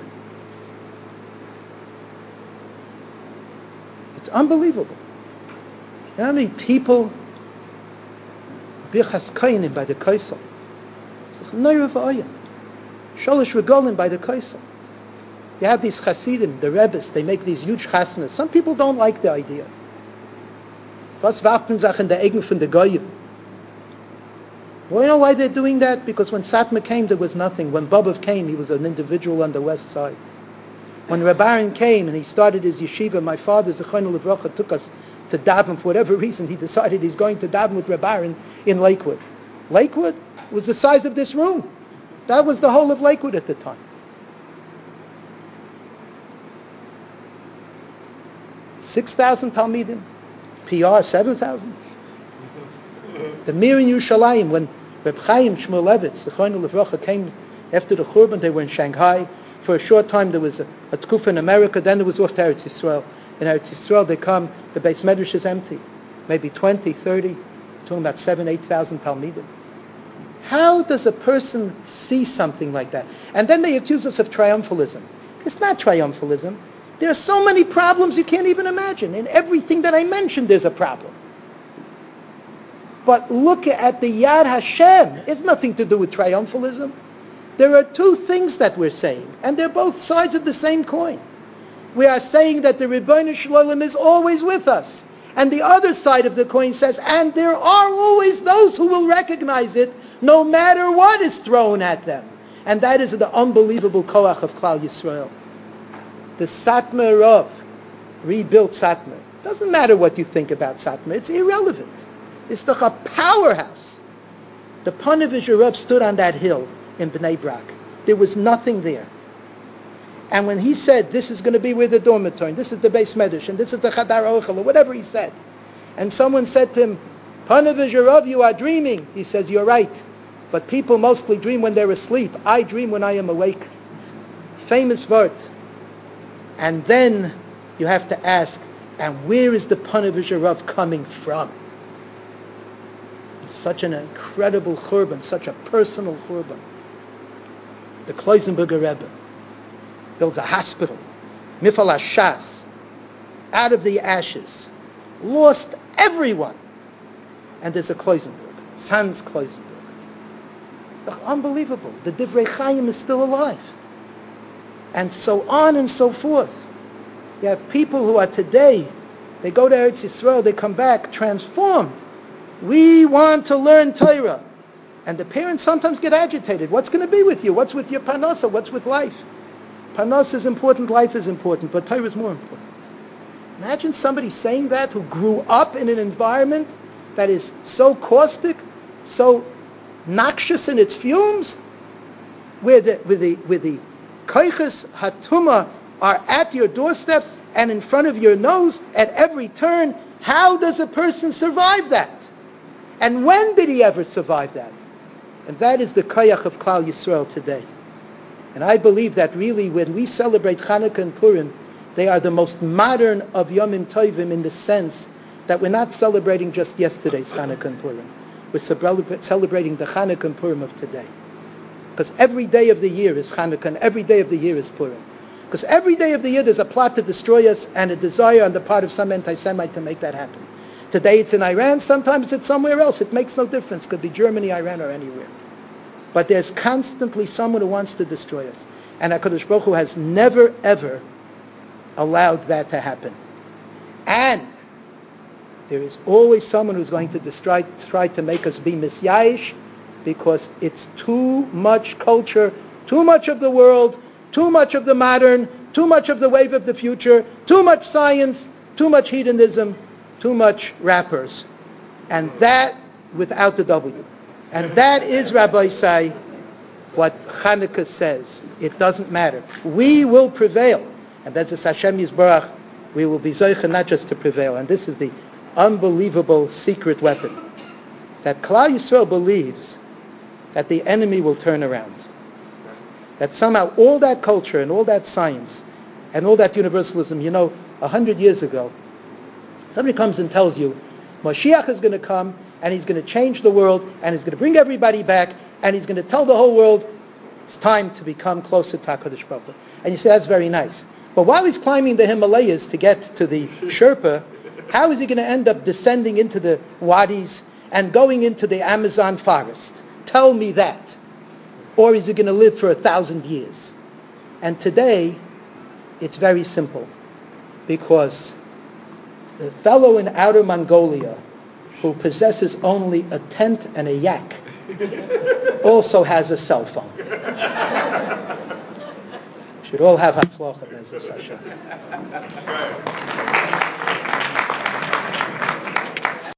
It's unbelievable. You know how many people Birchas Kohanim by the Kaisel. It's like Neurav Oyen. Sholosh Regolim by the Kaisel. You have these Hasidim, the Rebbes, they make these huge chasnas. Some people don't like the idea. Was warten sich in der Egen von der Goyim? Well, you know why they're doing that? Because when Satmar came, there was nothing. When Bobov came, he was an individual on the west side. When Reb Aaron came and he started his yeshiva, my father, Zechron Levracha, took us to daven. For whatever reason, he decided he's going to daven with Reb Aaron in Lakewood. Lakewood was the size of this room. That was the whole of Lakewood at the time. $6,000 Talmidim, PR 7,000. The Mir in Yerushalayim, when Reb Chaim Shmulevitz, the Zechron Levracha, came after the Churban, they were in Shanghai. For a short time there was a Tkufa in America, then there was off to Eretz Yisrael. In Eretz Yisrael they come, the Beis Medrash is empty. Maybe 20, 30, talking about 7,000, 8,000 Talmidim. How does a person see something like that? And then they accuse us of triumphalism. It's not triumphalism. There are so many problems you can't even imagine. In everything that I mentioned there's a problem. But look at the Yad Hashem. It's nothing to do with triumphalism. There are two things that we're saying, and they're both sides of the same coin. We are saying that the Ribbono Shel Olam is always with us. And the other side of the coin says, and there are always those who will recognize it, no matter what is thrown at them. And that is the unbelievable koach of Klal Yisrael. The Satmar Rav rebuilt Satmar. Doesn't matter what you think about Satmar. It's irrelevant. It's the powerhouse. The Panovich Rav stood on that hill in Bnei Brak. There was nothing there. And when he said, this is going to be where the dormitory, and this is the Beis Medrash, and this is the Chadar Ochel, or whatever he said, and someone said to him, Panovich Rav, you are dreaming. He says, you're right. But people mostly dream when they're asleep. I dream when I am awake. Famous word. And then you have to ask, and where is the Panovich Rav coming from? Such an incredible churban, such a personal churban. The Kloisenberger Rebbe builds a hospital, Mifal HaShas, out of the ashes, lost everyone. And there's a Kloisenberg, Sans Kloisenberg. It's unbelievable. The Divrei Chaim is still alive. And so on and so forth. You have people who are today, they go to Eretz Yisrael, they come back transformed. We want to learn Torah. And the parents sometimes get agitated. What's going to be with you? What's with your parnasa? What's with life? Parnasa is important, life is important, but Torah is more important. Imagine somebody saying that who grew up in an environment that is so caustic, so noxious in its fumes, where the koiches hatuma are at your doorstep and in front of your nose at every turn. How does a person survive that? And when did he ever survive that? And that is the koyach of Klal Yisrael today. And I believe that really when we celebrate Chanukah and Purim, they are the most modern of Yomim Tovim in the sense that we're not celebrating just yesterday's Chanukah and Purim. We're celebrating the Chanukah and Purim of today. Because every day of the year is Chanukah and every day of the year is Purim. Because every day of the year there's a plot to destroy us and a desire on the part of some anti-Semite to make that happen. Today it's in Iran, sometimes it's somewhere else. It makes no difference. It could be Germany, Iran, or anywhere. But there's constantly someone who wants to destroy us. And HaKadosh Baruch Hu has never, ever allowed that to happen. And there is always someone who's going to try to make us be misyayish, because it's too much culture, too much of the world, too much of the modern, too much of the wave of the future, too much science, too much hedonism, too much rappers. And that without the W. And that is, Rabbi Say, what Chanukah says. It doesn't matter. We will prevail. And Be'ezus Hashem Yisbarach, we will be zoicha not just to prevail. And this is the unbelievable secret weapon. That Klal Yisrael believes that the enemy will turn around. That somehow all that culture and all that science and all that universalism, 100 years ago, somebody comes and tells you, Mashiach is going to come and he's going to change the world and he's going to bring everybody back and he's going to tell the whole world it's time to become closer to HaKadosh Baruch Hu. And you say, that's very nice. But while he's climbing the Himalayas to get to the Sherpa, how is he going to end up descending into the wadis and going into the Amazon forest? Tell me that. Or is he going to live for 1,000 years? And today, it's very simple. Because the fellow in Outer Mongolia who possesses only a tent and a yak also has a cell phone. Should all have Hatzlacha, Be'ezus Hashem.